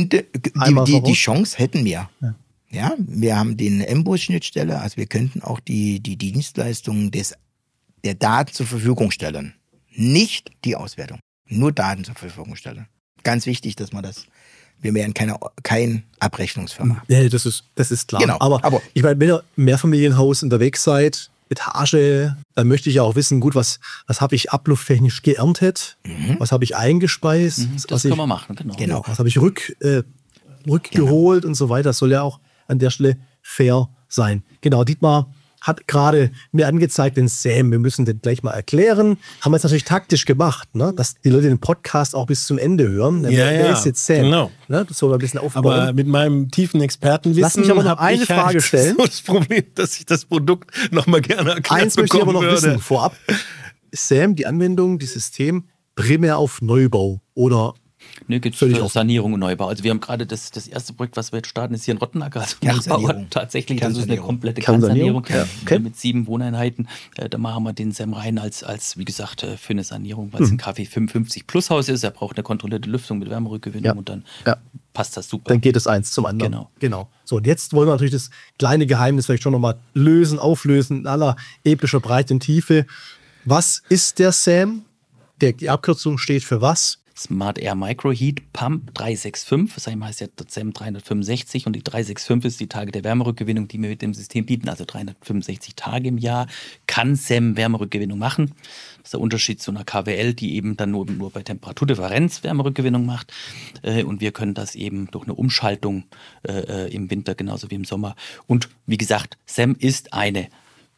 E: Die Chance hätten wir. Ja, wir haben den MBUS-Schnittstelle, also wir könnten auch die Dienstleistungen der Daten zur Verfügung stellen. Nicht die Auswertung, nur Daten zur Verfügung stellen. Ganz wichtig, dass man wir wären kein Abrechnungsfirma.
C: Nee, das ist klar.
E: Genau,
C: aber ich meine, wenn ihr im Mehrfamilienhaus unterwegs seid, Etage, dann möchte ich ja auch wissen, gut, was habe ich ablufttechnisch geerntet, was habe ich eingespeist,
D: Das können wir machen, genau.
C: Was habe ich rückgeholt und so weiter. Das soll ja auch an der Stelle fair sein. Genau, Dietmar hat gerade mir angezeigt, den SEM, wir müssen den gleich mal erklären. Haben wir jetzt natürlich taktisch gemacht, ne? Dass die Leute den Podcast auch bis zum Ende hören. Wer ist jetzt SEM?
B: Genau.
C: Ne? Das soll ein bisschen aufbauen.
B: Aber mit meinem tiefen Expertenwissen
C: lass mich aber noch eine Frage stellen.
B: So das Problem, dass ich das Produkt noch mal gerne erklärt
C: Eins möchte ich aber noch
B: würde.
C: wissen, vorab. Ist SEM, die Anwendung, die System, primär auf Neubau oder
D: Nee, geht für Sanierung und Neubau. Also wir haben gerade das erste Projekt, was wir jetzt starten, ist hier in Rottenacker. Also Nachbarort tatsächlich. Das ist eine komplette Kernsanierung mit 7 Wohneinheiten. Da machen wir den SEM rein als wie gesagt, für eine Sanierung, weil es ein KfW 55 Plus Haus ist. Er braucht eine kontrollierte Lüftung mit Wärmerückgewinnung und dann passt das super.
C: Dann geht es eins zum anderen.
D: Genau.
C: So, und jetzt wollen wir natürlich das kleine Geheimnis vielleicht schon nochmal auflösen, in aller epischer Breite und Tiefe. Was ist der SEM? Die Abkürzung steht für was?
D: Smart Air Micro Heat Pump 365, das heißt ja SEM 365 und die 365 ist die Tage der Wärmerückgewinnung, die wir mit dem System bieten, also 365 Tage im Jahr kann SEM Wärmerückgewinnung machen. Das ist der Unterschied zu einer KWL, die eben dann nur bei Temperaturdifferenz Wärmerückgewinnung macht und wir können das eben durch eine Umschaltung im Winter genauso wie im Sommer. Und wie gesagt, SEM ist eine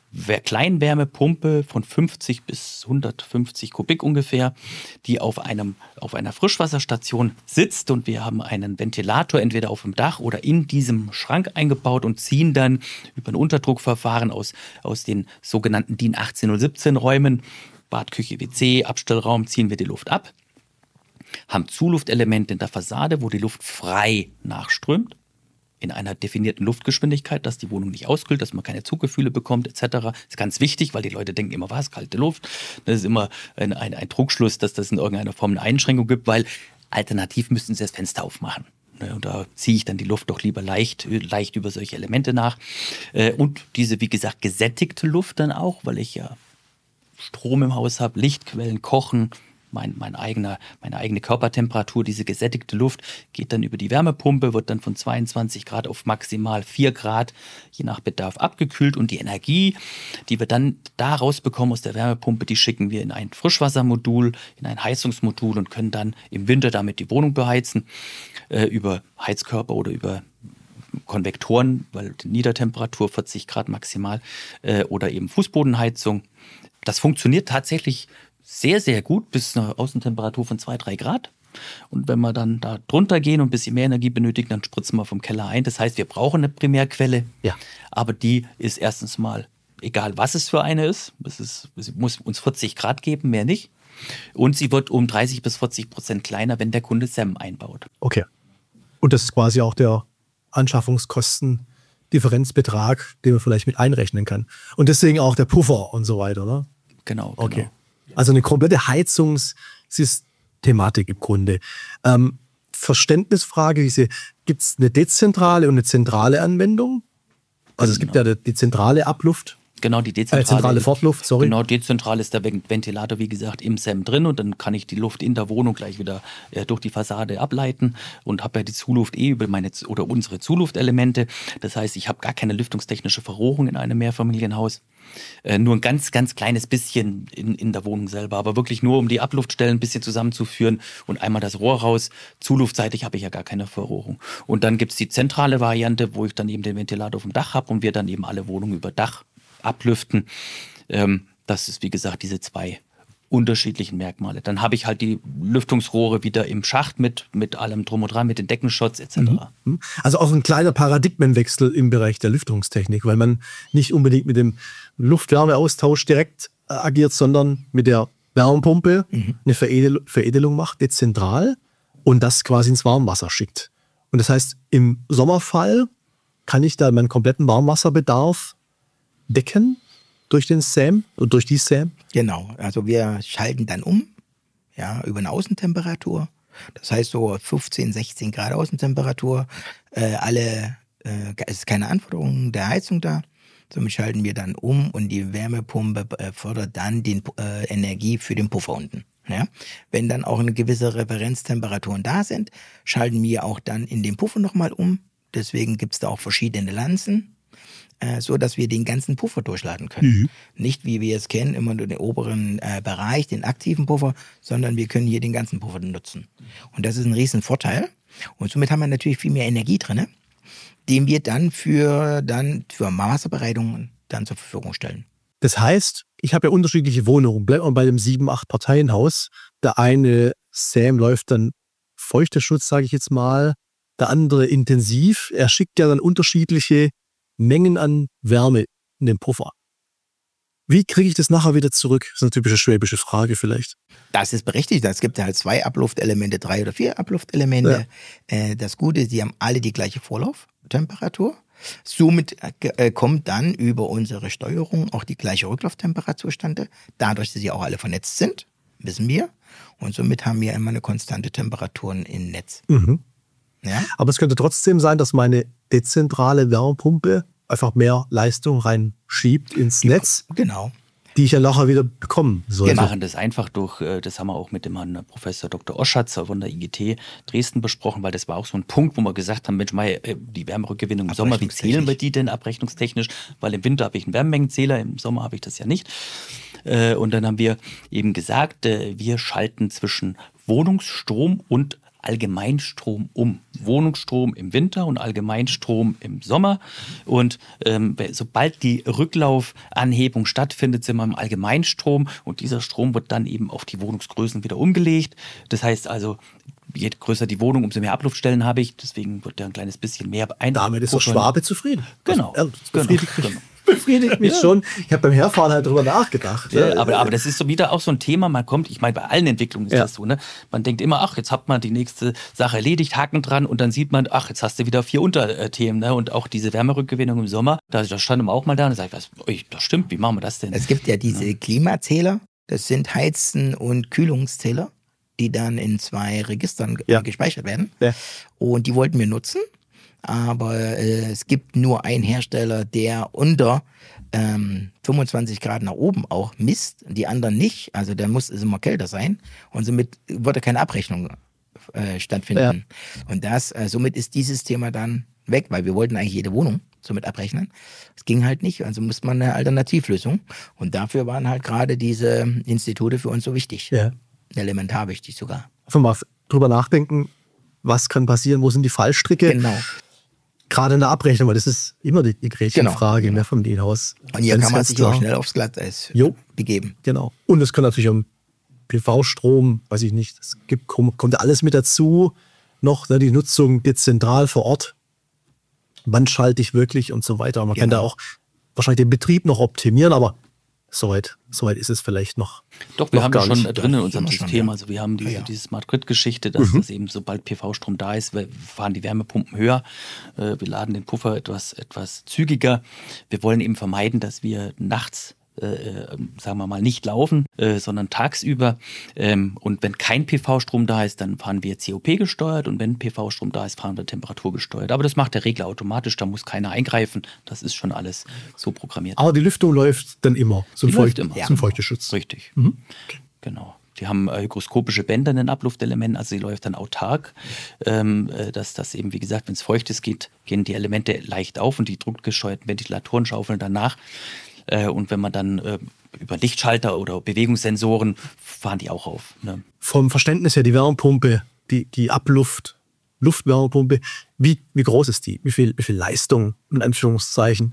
D: Kleinwärmepumpe von 50 bis 150 Kubik ungefähr, die auf einer Frischwasserstation sitzt und wir haben einen Ventilator entweder auf dem Dach oder in diesem Schrank eingebaut und ziehen dann über ein Unterdruckverfahren aus den sogenannten DIN 18017 Räumen, Bad, Küche, WC, Abstellraum, ziehen wir die Luft ab, haben Zuluftelemente in der Fassade, wo die Luft frei nachströmt, in einer definierten Luftgeschwindigkeit, dass die Wohnung nicht auskühlt, dass man keine Zuggefühle bekommt etc. Das ist ganz wichtig, weil die Leute denken immer, was, kalte Luft? Das ist immer ein Trugschluss, dass das in irgendeiner Form eine Einschränkung gibt, weil alternativ müssten sie das Fenster aufmachen. Und da ziehe ich dann die Luft doch lieber leicht über solche Elemente nach. Und diese, wie gesagt, gesättigte Luft dann auch, weil ich ja Strom im Haus habe, Lichtquellen, Kochen, meine eigene Körpertemperatur, diese gesättigte Luft, geht dann über die Wärmepumpe, wird dann von 22 Grad auf maximal 4 Grad, je nach Bedarf, abgekühlt. Und die Energie, die wir dann da rausbekommen aus der Wärmepumpe, die schicken wir in ein Frischwassermodul, in ein Heizungsmodul und können dann im Winter damit die Wohnung beheizen, über Heizkörper oder über Konvektoren, weil die Niedertemperatur 40 Grad maximal, oder eben Fußbodenheizung. Das funktioniert tatsächlich sehr, sehr gut bis eine Außentemperatur von 2-3 Grad. Und wenn wir dann da drunter gehen und ein bisschen mehr Energie benötigen, dann spritzen wir vom Keller ein. Das heißt, wir brauchen eine Primärquelle, aber die ist erstens mal, egal was es für eine ist, sie muss uns 40 Grad geben, mehr nicht. Und sie wird um 30-40% kleiner, wenn der Kunde SEM einbaut.
C: Okay. Und das ist quasi auch der Anschaffungskosten-Differenzbetrag, den man vielleicht mit einrechnen kann. Und deswegen auch der Puffer und so weiter, ne?
D: Genau.
C: Okay. Also eine komplette Heizungssystematik im Grunde. Verständnisfrage, gibt es eine dezentrale und eine zentrale Anwendung? Also es gibt ja die zentrale Abluft.
D: Genau, die
C: zentrale Fortluft, sorry.
D: Genau, dezentral ist der Ventilator, wie gesagt, im SEM drin und dann kann ich die Luft in der Wohnung gleich wieder durch die Fassade ableiten und habe ja die Zuluft über unsere Zuluftelemente. Das heißt, ich habe gar keine lüftungstechnische Verrohrung in einem Mehrfamilienhaus. Nur ein ganz, ganz kleines bisschen in der Wohnung selber, aber wirklich nur, um die Abluftstellen ein bisschen zusammenzuführen und einmal das Rohr raus. Zuluftseitig habe ich ja gar keine Verrohrung. Und dann gibt es die zentrale Variante, wo ich dann eben den Ventilator vom Dach habe und wir dann eben alle Wohnungen über Dach ablüften. Das ist, wie gesagt, diese 2 unterschiedlichen Merkmale. Dann habe ich halt die Lüftungsrohre wieder im Schacht mit allem drum und dran, mit den Deckenshots etc.
C: Also auch ein kleiner Paradigmenwechsel im Bereich der Lüftungstechnik, weil man nicht unbedingt mit dem Luft-Wärme-Austausch direkt agiert, sondern mit der Wärmepumpe eine Veredelung macht, dezentral, und das quasi ins Warmwasser schickt. Und das heißt, im Sommerfall kann ich da meinen kompletten Warmwasserbedarf decken durch den SEM oder durch die SEM?
E: Genau, also wir schalten dann um, über eine Außentemperatur. Das heißt so 15, 16 Grad Außentemperatur. Es ist keine Anforderung der Heizung da. Somit schalten wir dann um und die Wärmepumpe fördert dann die Energie für den Puffer unten. Ja? Wenn dann auch eine gewisse Referenztemperaturen da sind, schalten wir auch dann in den Puffer nochmal um. Deswegen gibt es da auch verschiedene Lanzen, so dass wir den ganzen Puffer durchladen können. Nicht, wie wir es kennen, immer nur den oberen Bereich, den aktiven Puffer, sondern wir können hier den ganzen Puffer nutzen. Und das ist ein riesen Vorteil. Und somit haben wir natürlich viel mehr Energie drin, den wir dann für Wasserbereitungen dann zur Verfügung stellen.
C: Das heißt, ich habe ja unterschiedliche Wohnungen. Bleibt man bei dem 7-8-Parteienhaus. Der eine SEM läuft dann feuchter Schutz, sage ich jetzt mal. Der andere intensiv. Er schickt ja dann unterschiedliche Mengen an Wärme in den Puffer. Wie kriege ich das nachher wieder zurück? Das ist eine typische schwäbische Frage vielleicht.
E: Das ist berechtigt. Es gibt halt 2 Abluftelemente, 3 oder 4 Abluftelemente. Ja. Das Gute ist, die haben alle die gleiche Vorlauftemperatur. Somit kommt dann über unsere Steuerung auch die gleiche Rücklauftemperatur zustande. Dadurch, dass sie auch alle vernetzt sind, wissen wir. Und somit haben wir immer eine konstante Temperaturen im Netz. Ja? Aber
C: es könnte trotzdem sein, dass meine dezentrale Wärmepumpe einfach mehr Leistung reinschiebt ins Netz.
E: Genau.
C: Die ich ja nachher wieder bekommen sollte.
D: Wir machen das einfach durch, das haben wir auch mit dem Herrn Professor Dr. Oschatzer von der IGT Dresden besprochen, weil das war auch so ein Punkt, wo wir gesagt haben, Mensch, die Wärmerückgewinnung im Sommer, wie zählen wir die denn abrechnungstechnisch? Weil im Winter habe ich einen Wärmemengenzähler, im Sommer habe ich das ja nicht. Und dann haben wir eben gesagt, wir schalten zwischen Wohnungsstrom und Allgemeinstrom um. Wohnungsstrom im Winter und Allgemeinstrom im Sommer. Und sobald die Rücklaufanhebung stattfindet, sind wir im Allgemeinstrom und dieser Strom wird dann eben auf die Wohnungsgrößen wieder umgelegt. Das heißt also, je größer die Wohnung, umso mehr Abluftstellen habe ich. Deswegen wird da ein kleines bisschen mehr
C: Damit ist der Schwabe zufrieden.
D: Genau.
C: Befriedigt mich schon. Ich habe beim Herfahren halt drüber nachgedacht.
D: Ja, aber das ist so wieder auch so ein Thema, ich meine, bei allen Entwicklungen ist das so, ne? Man denkt immer, jetzt hat man die nächste Sache erledigt, Haken dran und dann sieht man, jetzt hast du wieder 4 Unterthemen, ne? Und auch diese Wärmerückgewinnung im Sommer, da standen wir auch mal da und sage ich, das stimmt, wie machen wir das denn?
E: Es gibt ja diese Klimazähler, das sind Heizen- und Kühlungszähler, die dann in 2 Registern gespeichert werden. Ja. Und die wollten wir nutzen. aber es gibt nur einen Hersteller, der unter 25 Grad nach oben auch misst, die anderen nicht. Also der muss es immer kälter sein und somit würde keine Abrechnung stattfinden. Ja. Und somit ist dieses Thema dann weg, weil wir wollten eigentlich jede Wohnung somit abrechnen. Es ging halt nicht, also musste man eine Alternativlösung. Und dafür waren halt gerade diese Institute für uns so wichtig. Ja. Elementar wichtig sogar.
C: Einfach mal drüber nachdenken, was kann passieren, wo sind die Fallstricke?
E: Genau.
C: Gerade in der Abrechnung, weil das ist immer die Gretchenfrage im Mehrfamilienhaus.
E: Und hier kann man sich auch schnell aufs Glatteis begeben.
C: Genau. Und es kann natürlich um PV-Strom, weiß ich nicht, kommt alles mit dazu. Noch die Nutzung dezentral vor Ort. Wann schalte ich wirklich und so weiter. Man kann da auch wahrscheinlich den Betrieb noch optimieren, aber soweit ist es vielleicht noch.
D: Doch, wir haben das schon drin in unserem System. Also wir haben diese Smart Grid-Geschichte, dass das eben, sobald PV-Strom da ist, fahren die Wärmepumpen höher. Wir laden den Puffer etwas zügiger. Wir wollen eben vermeiden, dass wir nachts sagen wir mal, nicht laufen, sondern tagsüber. Und wenn kein PV-Strom da ist, dann fahren wir COP gesteuert und wenn PV-Strom da ist, fahren wir Temperatur gesteuert. Aber das macht der Regler automatisch, da muss keiner eingreifen. Das ist schon alles so programmiert.
C: Aber die Lüftung läuft dann immer. Zum Feuchteschutz.
D: Richtig. Mhm. Okay. Genau. Die haben hygroskopische Bänder in den Abluftelementen, also die läuft dann autark. Dass das eben, wie gesagt, wenn es feucht ist, gehen die Elemente leicht auf und die druckgesteuerten Ventilatoren schaufeln danach. Und wenn man dann über Lichtschalter oder Bewegungssensoren fahren die auch auf. Ne?
C: Vom Verständnis her, die Wärmepumpe, die Luftwärmepumpe, wie groß ist die? Wie viel Leistung, in Anführungszeichen,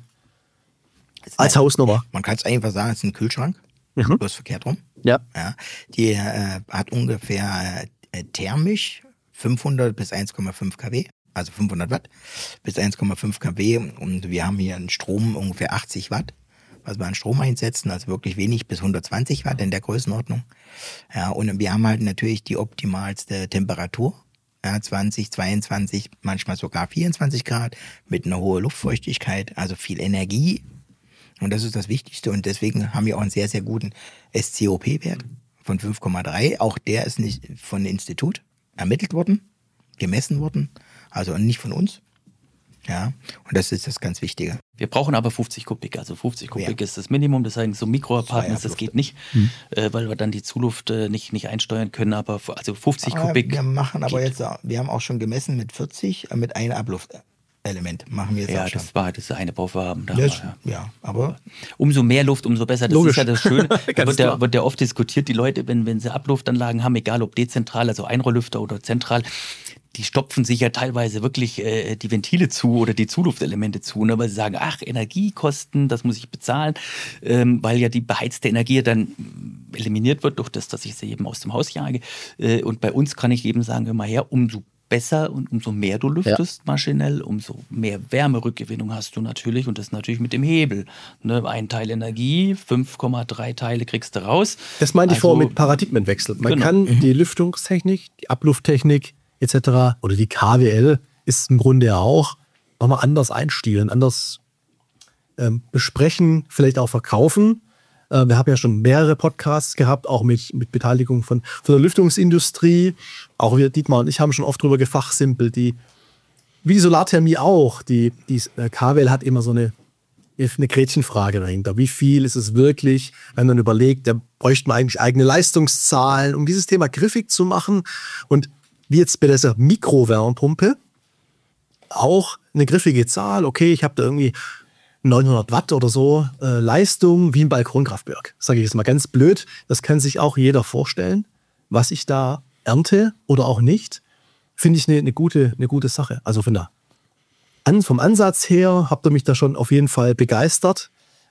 C: als Hausnummer?
E: Man kann es einfach sagen, es ist ein Kühlschrank, bloß verkehrt rum.
C: Ja.
E: Die hat ungefähr thermisch 500 bis 1,5 kW. Also 500 Watt bis 1,5 kW. Und wir haben hier einen Strom ungefähr 80 Watt. Was wir an Strom einsetzen, also wirklich wenig bis 120 Watt in der Größenordnung. Ja, und wir haben halt natürlich die optimalste Temperatur. Ja, 20, 22, manchmal sogar 24 Grad mit einer hohen Luftfeuchtigkeit, also viel Energie. Und das ist das Wichtigste. Und deswegen haben wir auch einen sehr, sehr guten SCOP-Wert von 5,3. Auch der ist nicht von dem Institut ermittelt worden, gemessen worden, also nicht von uns. Ja, und das ist das ganz Wichtige.
D: Wir brauchen aber 50 Kubik, also 50 Kubik ist das Minimum, das heißt so Mikroapartments, das geht nicht, weil wir dann die Zuluft nicht einsteuern können, aber also 50 Kubik.
E: Wir machen aber jetzt, wir haben auch schon gemessen mit 40, mit einem Abluftelement machen wir jetzt auch schon.
D: Das war das eine Bauvorhaben.
E: Aber
D: umso mehr Luft, umso besser, das ist ja das Schöne. Da wird ja oft diskutiert, die Leute, wenn sie Abluftanlagen haben, egal ob dezentral, also Einrohrlüfter oder zentral, die stopfen sich ja teilweise wirklich die Ventile zu oder die Zuluftelemente zu, ne, weil sie sagen, ach, Energiekosten, das muss ich bezahlen, weil ja die beheizte Energie dann eliminiert wird durch das, dass ich sie eben aus dem Haus jage. Und bei uns kann ich eben sagen, hör mal her, umso besser und umso mehr du lüftest maschinell, umso mehr Wärmerückgewinnung hast du natürlich und das natürlich mit dem Hebel. Ne? Ein Teil Energie, 5,3 Teile kriegst du raus.
C: Das meinte ich vorher mit Paradigmenwechsel. Man kann die Lüftungstechnik, die Ablufttechnik etc. oder die KWL ist im Grunde ja auch nochmal anders einstielen, anders besprechen, vielleicht auch verkaufen. Wir haben ja schon mehrere Podcasts gehabt, auch mit Beteiligung von der Lüftungsindustrie. Auch wir, Dietmar und ich, haben schon oft drüber gefachsimpelt. Wie die Solarthermie auch. Die KWL hat immer so eine Gretchenfrage dahinter. Wie viel ist es wirklich, wenn man überlegt, da bräuchte man eigentlich eigene Leistungszahlen, um dieses Thema griffig zu machen. Und wie jetzt bei dieser Mikrowärmepumpe auch eine griffige Zahl. Okay, ich habe da irgendwie 900 Watt oder so Leistung wie ein Balkonkraftwerk. Sage ich jetzt mal ganz blöd. Das kann sich auch jeder vorstellen, was ich da ernte oder auch nicht. Finde ich eine gute Sache. Also vom Ansatz her habt ihr mich da schon auf jeden Fall begeistert.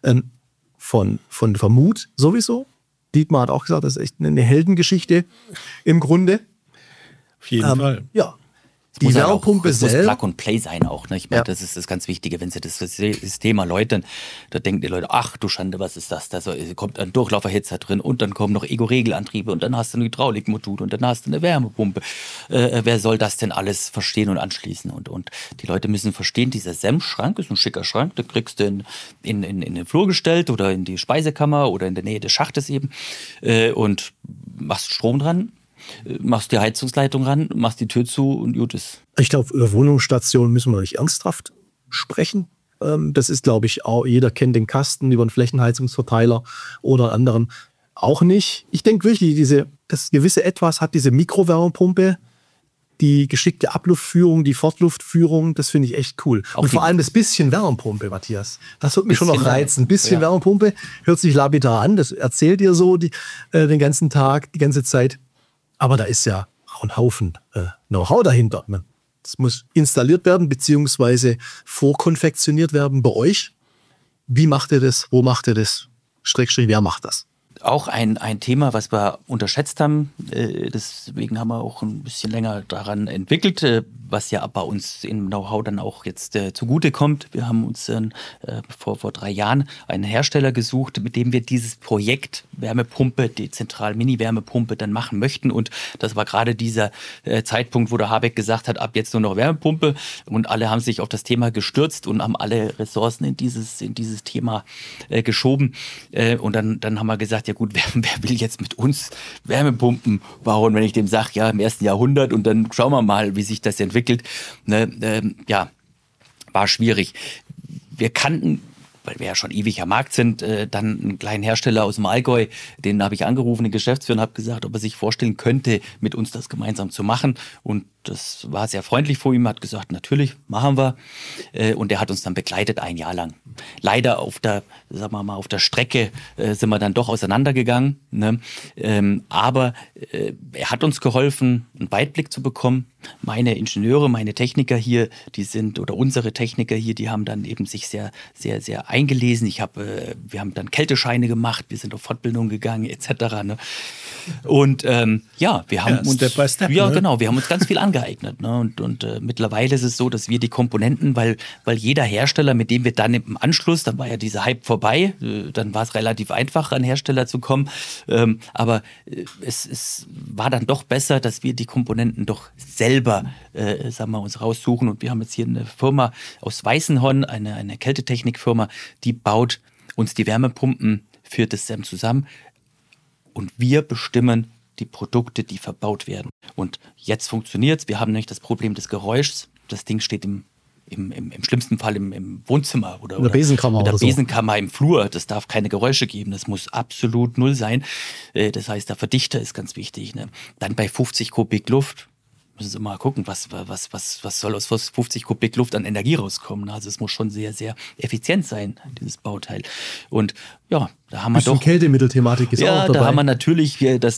C: Von Mut sowieso. Dietmar hat auch gesagt, das ist echt eine Heldengeschichte im Grunde.
B: Auf jeden Fall.
C: Ja.
D: Die Wärmepumpe selbst. Es muss Plug and Play sein auch. Ne? Ich meine, das ist das ganz Wichtige. Wenn Sie das System erläutern, da denken die Leute, ach du Schande, was ist das? Da kommt ein Durchlauferhitzer drin und dann kommen noch Ego-Regelantriebe und dann hast du ein Hydraulikmodul und dann hast du eine Wärmepumpe. Wer soll das denn alles verstehen und anschließen? Und die Leute müssen verstehen, dieser SEM-Schrank ist ein schicker Schrank, den kriegst du in den Flur gestellt oder in die Speisekammer oder in der Nähe des Schachtes eben und machst Strom dran. machst die Heizungsleitung ran, machst die Tür zu und gut ist.
C: Ich glaube, über Wohnungsstationen müssen wir nicht ernsthaft sprechen. Das ist, glaube ich, auch, jeder kennt den Kasten über einen Flächenheizungsverteiler oder anderen auch nicht. Ich denke wirklich, das gewisse Etwas hat diese Mikrowärmepumpe, die geschickte Abluftführung, die Fortluftführung, das finde ich echt cool.
D: Auch
C: und vor allem das bisschen Wärmepumpe, Matthias. Das wird mich schon noch
D: Bisschen
C: reizen. Ein bisschen
D: ja.
C: Wärmepumpe hört sich lapidar an. Das erzählt ihr so den ganzen Tag, die ganze Zeit. Aber da ist ja auch ein Haufen Know-how dahinter. Das muss installiert werden, beziehungsweise vorkonfektioniert werden bei euch. Wie macht ihr das? Wo macht ihr das? Schrägstrich, wer macht das?
D: Auch ein Thema, was wir unterschätzt haben. Deswegen haben wir auch ein bisschen länger daran entwickelt, was ja bei uns im Know-how dann auch jetzt zugute kommt. Wir haben uns vor 3 Jahren einen Hersteller gesucht, mit dem wir dieses Projekt Wärmepumpe, die Zentral-Mini-Wärmepumpe dann machen möchten. Und das war gerade dieser Zeitpunkt, wo der Habeck gesagt hat, ab jetzt nur noch Wärmepumpe. Und alle haben sich auf das Thema gestürzt und haben alle Ressourcen in dieses Thema geschoben. Und dann haben wir gesagt, ja gut, wer will jetzt mit uns Wärmepumpen bauen, wenn ich dem sage, ja, im 1. Jahrhundert und dann schauen wir mal, wie sich das entwickelt. Ja, war schwierig. Wir kannten, weil wir ja schon ewig am Markt sind, dann einen kleinen Hersteller aus dem Allgäu, den habe ich angerufen, den Geschäftsführer, und habe gesagt, ob er sich vorstellen könnte, mit uns das gemeinsam zu machen. Und das war sehr freundlich von ihm, hat gesagt, natürlich, machen wir. Und er hat uns dann begleitet 1 Jahr lang. Leider auf der Strecke sind wir dann doch auseinandergegangen. Ne? Aber er hat uns geholfen, einen Weitblick zu bekommen. Meine Ingenieure, meine Techniker hier, unsere Techniker hier, die haben dann eben sich sehr, sehr, sehr eingelesen. Wir haben dann Kältescheine gemacht, wir sind auf Fortbildung gegangen, etc. Ne? Und wir haben uns
B: Step by Step,
D: ja,
B: ne?
D: genau, wir haben uns ganz viel angeeignet. Ne? Und mittlerweile ist es so, dass wir die Komponenten, weil jeder Hersteller, mit dem wir dann im Anschluss, dann war ja dieser Hype vorbei, dann war es relativ einfach, an Hersteller zu kommen. Aber es war dann doch besser, dass wir die Komponenten doch selber uns raussuchen. Und wir haben jetzt hier eine Firma aus Weißenhorn, eine Kältetechnikfirma, die baut uns die Wärmepumpen für das SEM zusammen. Und wir bestimmen die Produkte, die verbaut werden. Und jetzt funktioniert's. Wir haben nämlich das Problem des Geräuschs. Das Ding steht im schlimmsten Fall im Wohnzimmer oder
C: in der Besenkammer
D: oder
C: so.
D: Besenkammer im Flur. Das darf keine Geräusche geben. Das muss absolut 0 sein. Das heißt, der Verdichter ist ganz wichtig. Ne? Dann bei 50 Kubik Luft müssen Sie mal gucken, was soll aus 50 Kubik Luft an Energie rauskommen. Also es muss schon sehr, sehr effizient sein, dieses Bauteil. Und ja, da haben wir doch...
C: Kältemittelthematik ist auch dabei.
D: Ja, da haben wir natürlich das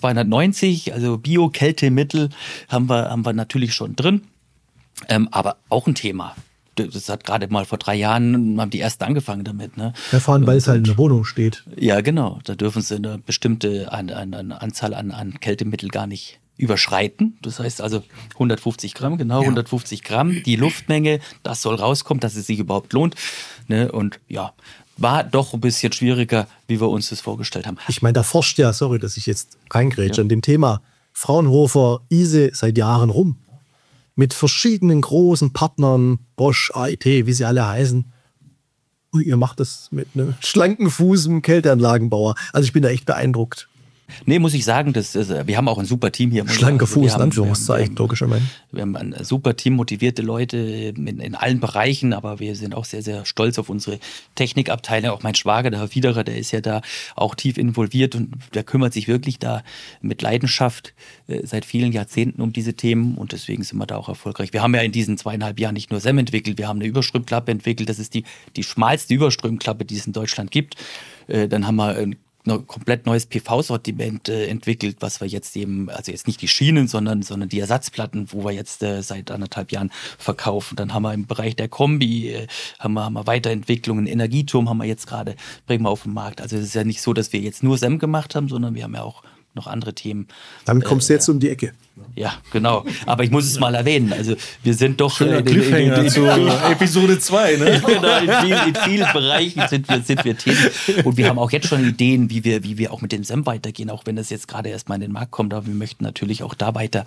D: R290, also Bio-Kältemittel haben wir natürlich schon drin. Aber auch ein Thema. Das hat gerade mal vor 3 Jahren, haben die ersten angefangen damit. Ne?
C: Erfahren, weil es halt in der Wohnung steht.
D: Ja, genau. Da dürfen sie eine bestimmte Anzahl an Kältemittel gar nicht überschreiten. Das heißt also 150 Gramm, genau, ja. 150 Gramm. Die Luftmenge, das soll rauskommen, dass es sich überhaupt lohnt. Ne? Und ja, war doch ein bisschen schwieriger, wie wir uns das vorgestellt haben.
C: Ich meine, da forscht ja, sorry, dass ich jetzt reingrätsche, an dem Thema Fraunhofer, ISE seit Jahren rum. Mit verschiedenen großen Partnern, Bosch, AIT, wie sie alle heißen. Und ihr macht das mit einem schlanken Fuß, einem Kälteanlagenbauer. Also ich bin da echt beeindruckt.
D: Nee, muss ich sagen, wir haben auch ein super Team hier.
C: Schlanker Fuß, in Anführungszeichen, logischerweise.
D: Wir haben ein super Team, motivierte Leute in allen Bereichen, aber wir sind auch sehr, sehr stolz auf unsere Technikabteilung. Auch mein Schwager, der Herr Fiederer, der ist ja da auch tief involviert und der kümmert sich wirklich da mit Leidenschaft seit vielen Jahrzehnten um diese Themen und deswegen sind wir da auch erfolgreich. Wir haben ja in diesen 2,5 Jahren nicht nur SEM entwickelt, wir haben eine Überströmklappe entwickelt. Das ist die schmalste Überströmklappe, die es in Deutschland gibt. Dann haben wir ein komplett neues PV-Sortiment entwickelt, was wir jetzt eben, also jetzt nicht die Schienen, sondern die Ersatzplatten, wo wir jetzt seit 1,5 Jahren verkaufen. Dann haben wir im Bereich der Kombi, haben wir Weiterentwicklungen, Energieturm haben wir jetzt gerade, bringen wir auf den Markt. Also es ist ja nicht so, dass wir jetzt nur SEM gemacht haben, sondern wir haben ja auch noch andere Themen.
C: Damit kommst du jetzt um die Ecke.
D: Ja, genau. Aber ich muss es mal erwähnen. Also wir sind doch
B: Schöner Cliffhanger zu Episode 2. Ne?
D: Genau, in vielen Bereichen sind wir tätig. Und wir haben auch jetzt schon Ideen, wie wir auch mit dem SEM weitergehen, auch wenn das jetzt gerade erst mal in den Markt kommt. Aber wir möchten natürlich auch da weiter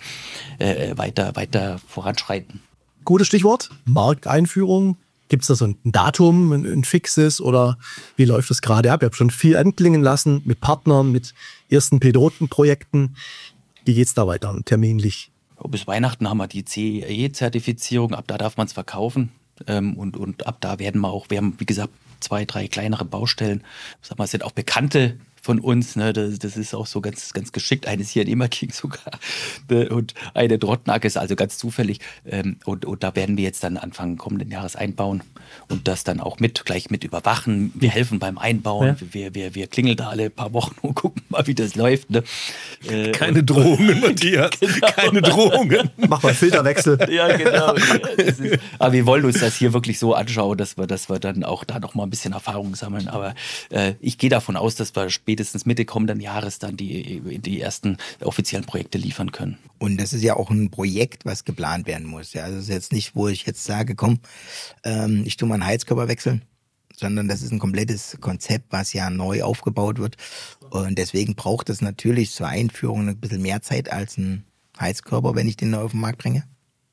D: voranschreiten.
C: Gutes Stichwort, Markteinführung. Gibt es da so ein Datum, ein fixes oder wie läuft das gerade ab? Ihr habt schon viel anklingen lassen mit Partnern, mit ersten Pilotenprojekten. Wie geht's da weiter terminlich?
D: Bis Weihnachten haben wir die CE-Zertifizierung, ab da darf man es verkaufen. Und ab da wir haben, wie gesagt, 2, 3 kleinere Baustellen. Sag mal, es sind auch Bekannte von uns, ne? Das ist auch so ganz, ganz geschickt. Eine ist hier in Immerking sogar und eine Drottnag ist also ganz zufällig. Und da werden wir jetzt dann Anfang kommenden Jahres einbauen und das dann auch gleich mit überwachen. Wir helfen beim Einbauen. Ja. Wir klingeln da alle paar Wochen und gucken mal, wie das läuft. Ne?
B: Keine Drohungen, Matthias. Genau. Keine Drohungen.
C: Mach mal Filterwechsel.
D: Ja, genau. Aber wir wollen uns das hier wirklich so anschauen, dass wir dann auch da noch mal ein bisschen Erfahrung sammeln. Aber ich gehe davon aus, dass wir spätestens Mitte kommenden Jahres dann die ersten offiziellen Projekte liefern können.
E: Und das ist ja auch ein Projekt, was geplant werden muss. Ja, also das ist jetzt nicht, wo ich jetzt sage, komm, ich tue mal einen Heizkörper wechseln, sondern das ist ein komplettes Konzept, was ja neu aufgebaut wird. Und deswegen braucht es natürlich zur Einführung ein bisschen mehr Zeit als ein Heizkörper, wenn ich den neu auf den Markt bringe.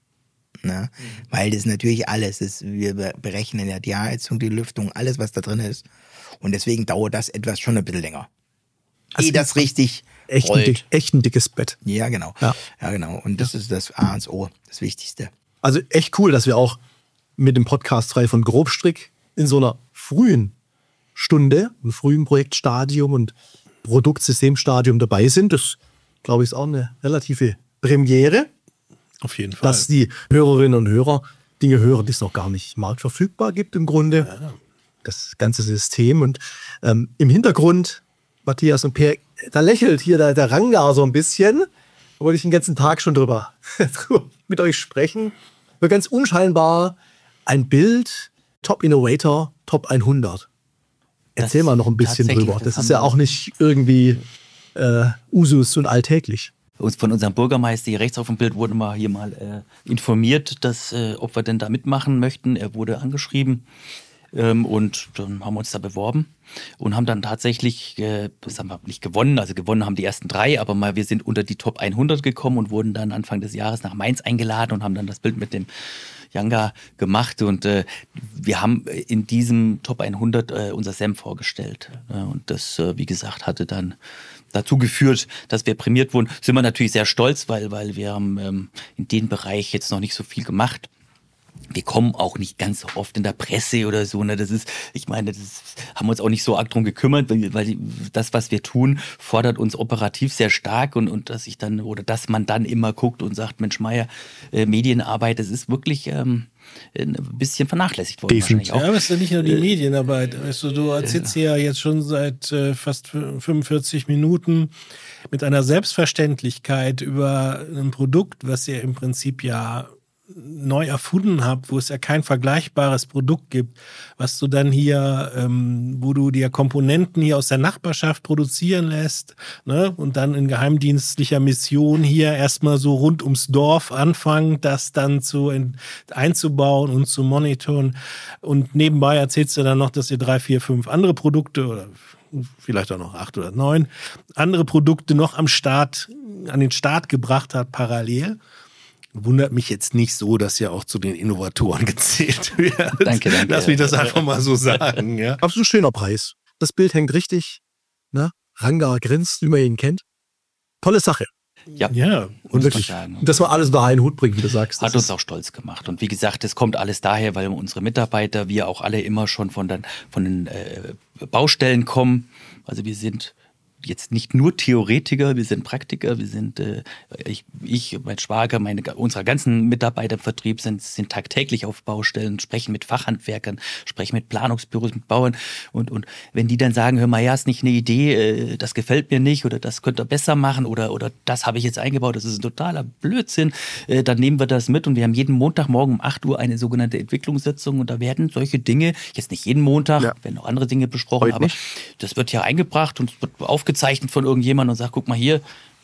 E: Na, weil das natürlich alles ist. Wir berechnen ja die Heizung, die Lüftung, alles, was da drin ist. Und deswegen dauert das etwas schon ein bisschen länger.
C: Also
E: das richtig
C: echt ein dickes Bett.
E: Ja, genau. Ja, genau. Und das ist das A und O, das Wichtigste.
C: Also echt cool, dass wir auch mit dem Podcast Frei von Grobstrick in so einer frühen Stunde, im frühen Projektstadium und Produktsystemstadium dabei sind. Das, glaube ich, ist auch eine relative Premiere.
B: Auf jeden Fall.
C: Dass die Hörerinnen und Hörer Dinge hören, die es noch gar nicht marktverfügbar gibt im Grunde. Ja. Das ganze System. Und im Hintergrund, Matthias und Per, da lächelt hier der Rangar so ein bisschen. Da wollte ich den ganzen Tag schon drüber mit euch sprechen. Nur ganz unscheinbar ein Bild, Top Innovator, Top 100. Erzähl mal noch ein bisschen drüber. Das ist ja auch nicht irgendwie Usus und alltäglich.
D: Von unserem Bürgermeister hier rechts auf dem Bild wurden wir hier mal informiert, dass, ob wir denn da mitmachen möchten. Er wurde angeschrieben. Und dann haben wir uns da beworben und haben dann tatsächlich, das haben wir nicht gewonnen, also gewonnen haben die ersten 3, aber mal wir sind unter die Top 100 gekommen und wurden dann Anfang des Jahres nach Mainz eingeladen und haben dann das Bild mit dem Janga gemacht und wir haben in diesem Top 100 unser SEM vorgestellt und das, wie gesagt, hatte dann dazu geführt, dass wir prämiert wurden. Sind wir natürlich sehr stolz, weil wir haben in dem Bereich jetzt noch nicht so viel gemacht. Wir kommen auch nicht ganz so oft in der Presse oder so. Ne? Das ist, ich meine, das haben wir uns auch nicht so arg drum gekümmert, weil das, was wir tun, fordert uns operativ sehr stark und dass man dann immer guckt und sagt, Mensch Meier, Medienarbeit, das ist wirklich ein bisschen vernachlässigt worden.
B: Definitiv. Ja, aber es ist ja nicht nur die Medienarbeit. Weißt du erzählst ja jetzt schon seit fast 45 Minuten mit einer Selbstverständlichkeit über ein Produkt, was ihr im Prinzip ja neu erfunden habt, wo es ja kein vergleichbares Produkt gibt, was du dann hier, wo du dir Komponenten hier aus der Nachbarschaft produzieren lässt, ne, und dann in geheimdienstlicher Mission hier erstmal so rund ums Dorf anfangen, das dann einzubauen und zu monitoren. Und nebenbei erzählst du dann noch, dass ihr 3, 4, 5 andere Produkte oder vielleicht auch noch 8 oder 9 andere Produkte noch an den Start gebracht hat, parallel. Wundert mich jetzt nicht so, dass ihr auch zu den Innovatoren gezählt werdet.
D: Danke.
B: Lass mich das einfach mal so sagen. Ja.
C: Absolut schöner Preis. Das Bild hängt richtig. Ne? Rangar grinst, wie man ihn kennt. Tolle Sache.
D: Ja,
C: und wirklich, dass wir alles unter einen Hut bringen, wie du sagst.
D: Hat uns auch stolz gemacht. Und wie gesagt, das kommt alles daher, weil unsere Mitarbeiter, wir auch alle immer schon von den Baustellen kommen. Also wir sind jetzt nicht nur Theoretiker, wir sind Praktiker, wir sind, ich, mein Schwager, unsere ganzen Mitarbeiter im Vertrieb sind tagtäglich auf Baustellen, sprechen mit Fachhandwerkern, sprechen mit Planungsbüros, mit Bauern und wenn die dann sagen, hör mal, ja, ist nicht eine Idee, das gefällt mir nicht oder das könnt ihr besser machen oder das habe ich jetzt eingebaut, das ist ein totaler Blödsinn, dann nehmen wir das mit und wir haben jeden Montagmorgen um 8 Uhr eine sogenannte Entwicklungssitzung und da werden solche Dinge, jetzt nicht jeden Montag, werden auch andere Dinge besprochen,
C: heute
D: aber
C: nicht.
D: Das wird ja eingebracht und es wird aufgezeichnet von irgendjemandem und sagt, guck mal hier,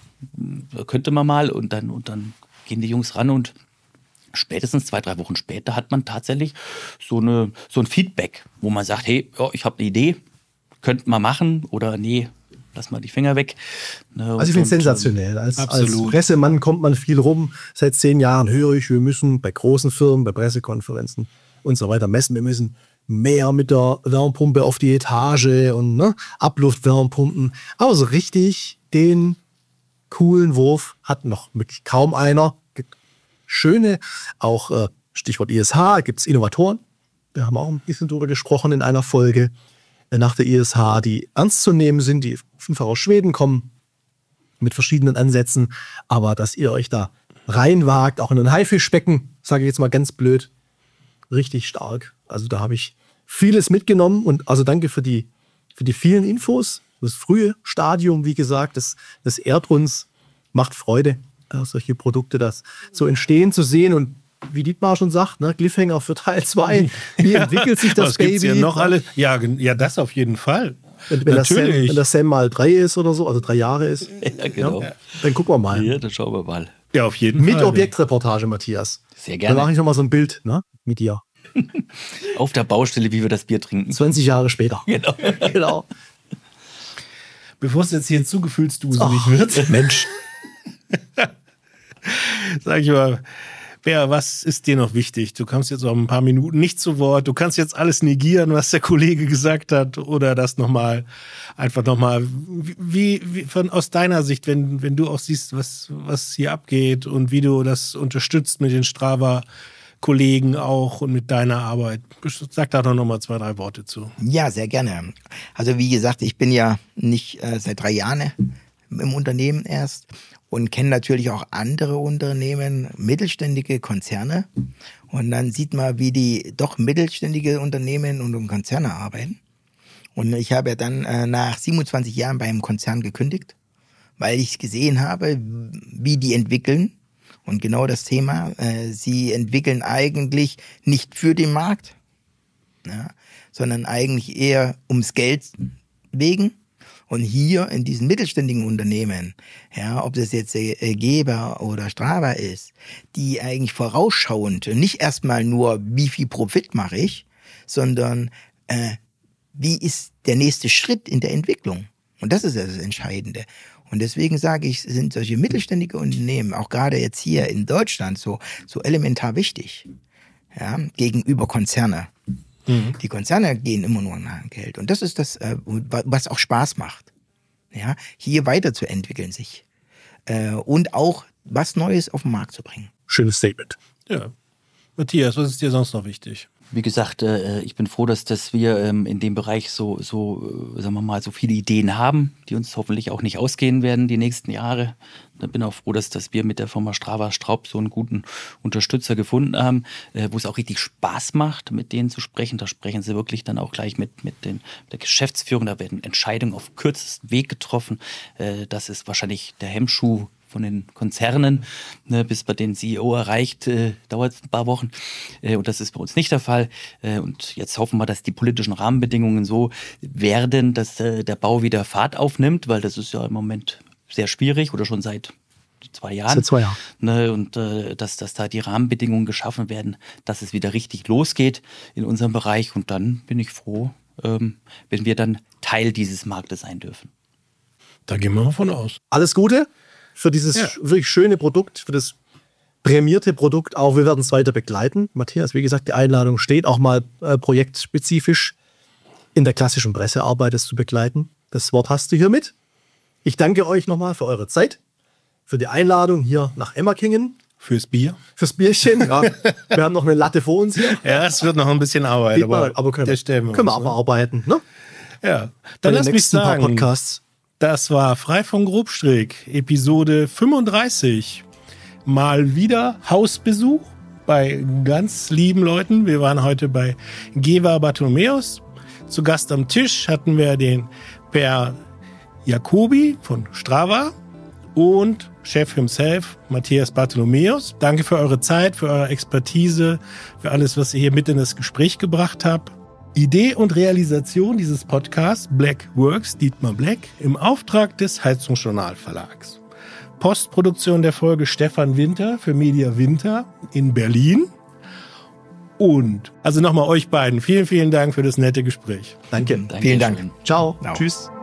D: könnte man mal und dann gehen die Jungs ran und spätestens 2, 3 Wochen später hat man tatsächlich so ein Feedback, wo man sagt, hey, ich habe eine Idee, könnte man machen oder nee, lass mal die Finger weg.
C: Also ich finde es sensationell. Als Pressemann kommt man viel rum. Seit 10 Jahren höre ich, wir müssen bei großen Firmen, bei Pressekonferenzen und so weiter messen. Wir müssen mehr mit der Wärmepumpe auf die Etage und Abluftwärmepumpen. Aber so richtig den coolen Wurf hat noch wirklich kaum einer. Gibt schöne, auch Stichwort ISH, gibt es Innovatoren. Wir haben auch ein bisschen drüber gesprochen in einer Folge nach der ISH, die ernst zu nehmen sind, die fünffach aus Schweden kommen, mit verschiedenen Ansätzen. Aber dass ihr euch da reinwagt, auch in ein Haifischbecken, sage ich jetzt mal ganz blöd, richtig stark. Also da habe ich vieles mitgenommen und also danke für die vielen Infos. Das frühe Stadium, wie gesagt, das ehrt uns, macht Freude, solche Produkte das so entstehen zu sehen. Und wie Dietmar schon sagt, ne, Cliffhanger für Teil 2, wie entwickelt sich das Baby?
B: Ja noch alle? Ja, das auf jeden Fall.
C: Wenn der Sam mal 3 ist oder so, also 3 Jahre ist,
D: Ja, genau.
C: ja, dann gucken wir mal.
D: Ja, dann schauen wir mal.
B: Ja, auf jeden Fall.
C: Mit Objektreportage, Matthias.
D: Sehr gerne.
C: Dann mache ich nochmal so ein Bild, ne, mit dir.
D: Auf der Baustelle, wie wir das Bier trinken.
C: 20 Jahre später.
D: Genau.
C: Genau.
B: Bevor es jetzt hier zu gefühlsduselig wird,
C: Mensch.
B: sag ich mal, Bär, was ist dir noch wichtig? Du kommst jetzt auch ein paar Minuten nicht zu Wort. Du kannst jetzt alles negieren, was der Kollege gesagt hat, oder das einfach nochmal, wie aus deiner Sicht, wenn du auch siehst, was hier abgeht und wie du das unterstützt mit den Strava-Kollegen auch und mit deiner Arbeit. Sag da doch nochmal 2, 3 Worte zu.
E: Ja, sehr gerne. Also wie gesagt, ich bin ja nicht seit 3 Jahren im Unternehmen erst und kenne natürlich auch andere Unternehmen, mittelständige Konzerne. Und dann sieht man, wie die doch mittelständige Unternehmen und Konzerne arbeiten. Und ich habe ja dann nach 27 Jahren bei einem Konzern gekündigt, weil ich gesehen habe, wie die entwickeln. Und genau das Thema, sie entwickeln eigentlich nicht für den Markt, ja, sondern eigentlich eher ums Geld wegen. Und hier in diesen mittelständigen Unternehmen, ja, ob das jetzt Geber oder Strava ist, die eigentlich vorausschauend, nicht erstmal nur, wie viel Profit mache ich, sondern wie ist der nächste Schritt in der Entwicklung? Und das ist ja das Entscheidende. Und deswegen sage ich, sind solche mittelständige Unternehmen, auch gerade jetzt hier in Deutschland, so elementar wichtig, ja, gegenüber Konzerne. Die Konzerne gehen immer nur nach Geld. Und das ist das, was auch Spaß macht. Ja, hier weiterzuentwickeln sich. Und auch was Neues auf den Markt zu bringen.
C: Schönes Statement.
B: Ja. Matthias, was ist dir sonst noch wichtig?
D: Wie gesagt, ich bin froh, dass wir in dem Bereich so sagen wir mal, so viele Ideen haben, die uns hoffentlich auch nicht ausgehen werden die nächsten Jahre. Ich bin auch froh, dass wir mit der Firma Strava Straub so einen guten Unterstützer gefunden haben, wo es auch richtig Spaß macht, mit denen zu sprechen. Da sprechen sie wirklich dann auch gleich mit der Geschäftsführung. Da werden Entscheidungen auf kürzestem Weg getroffen. Das ist wahrscheinlich der Hemmschuh von den Konzernen, ne, bis bei den CEO erreicht, dauert es ein paar Wochen. Und das ist bei uns nicht der Fall. Und jetzt hoffen wir, dass die politischen Rahmenbedingungen so werden, dass der Bau wieder Fahrt aufnimmt, weil das ist ja im Moment sehr schwierig oder schon seit 2 Jahren.
C: Seit 2 Jahren.
D: Ne, und dass da die Rahmenbedingungen geschaffen werden, dass es wieder richtig losgeht in unserem Bereich. Und dann bin ich froh, wenn wir dann Teil dieses Marktes sein dürfen.
B: Da gehen wir mal von aus.
C: Alles Gute für dieses wirklich schöne Produkt, für das prämierte Produkt auch. Wir werden es weiter begleiten. Matthias, wie gesagt, die Einladung steht, auch mal projektspezifisch in der klassischen Pressearbeit es zu begleiten. Das Wort hast du hiermit. Ich danke euch nochmal für eure Zeit, für die Einladung hier nach Emmerkingen.
B: Fürs Bier.
C: Fürs Bierchen, ja. Wir haben noch eine Latte vor uns hier.
B: Ja, es wird noch ein bisschen Arbeit,
C: aber können wir abarbeiten. Ne?
B: Ja, dann lass mich sagen,
C: Podcasts.
B: Das war Frei von Grobstrick, Episode 35. Mal wieder Hausbesuch bei ganz lieben Leuten. Wir waren heute bei Geva Bartholomäus. Zu Gast am Tisch hatten wir den Per Jacobi von Strava und Chef himself, Matthias Bartholomäus. Danke für eure Zeit, für eure Expertise, für alles, was ihr hier mit in das Gespräch gebracht habt. Idee und Realisation dieses Podcasts Black Works, Dietmar Black, im Auftrag des Heizungsjournal Verlags. Postproduktion der Folge Stefan Winter für Media Winter in Berlin. Und also nochmal euch beiden, vielen, vielen Dank für das nette Gespräch.
C: Danke.
E: Vielen Dank.
C: Ciao.
E: Ciao.
C: Tschüss.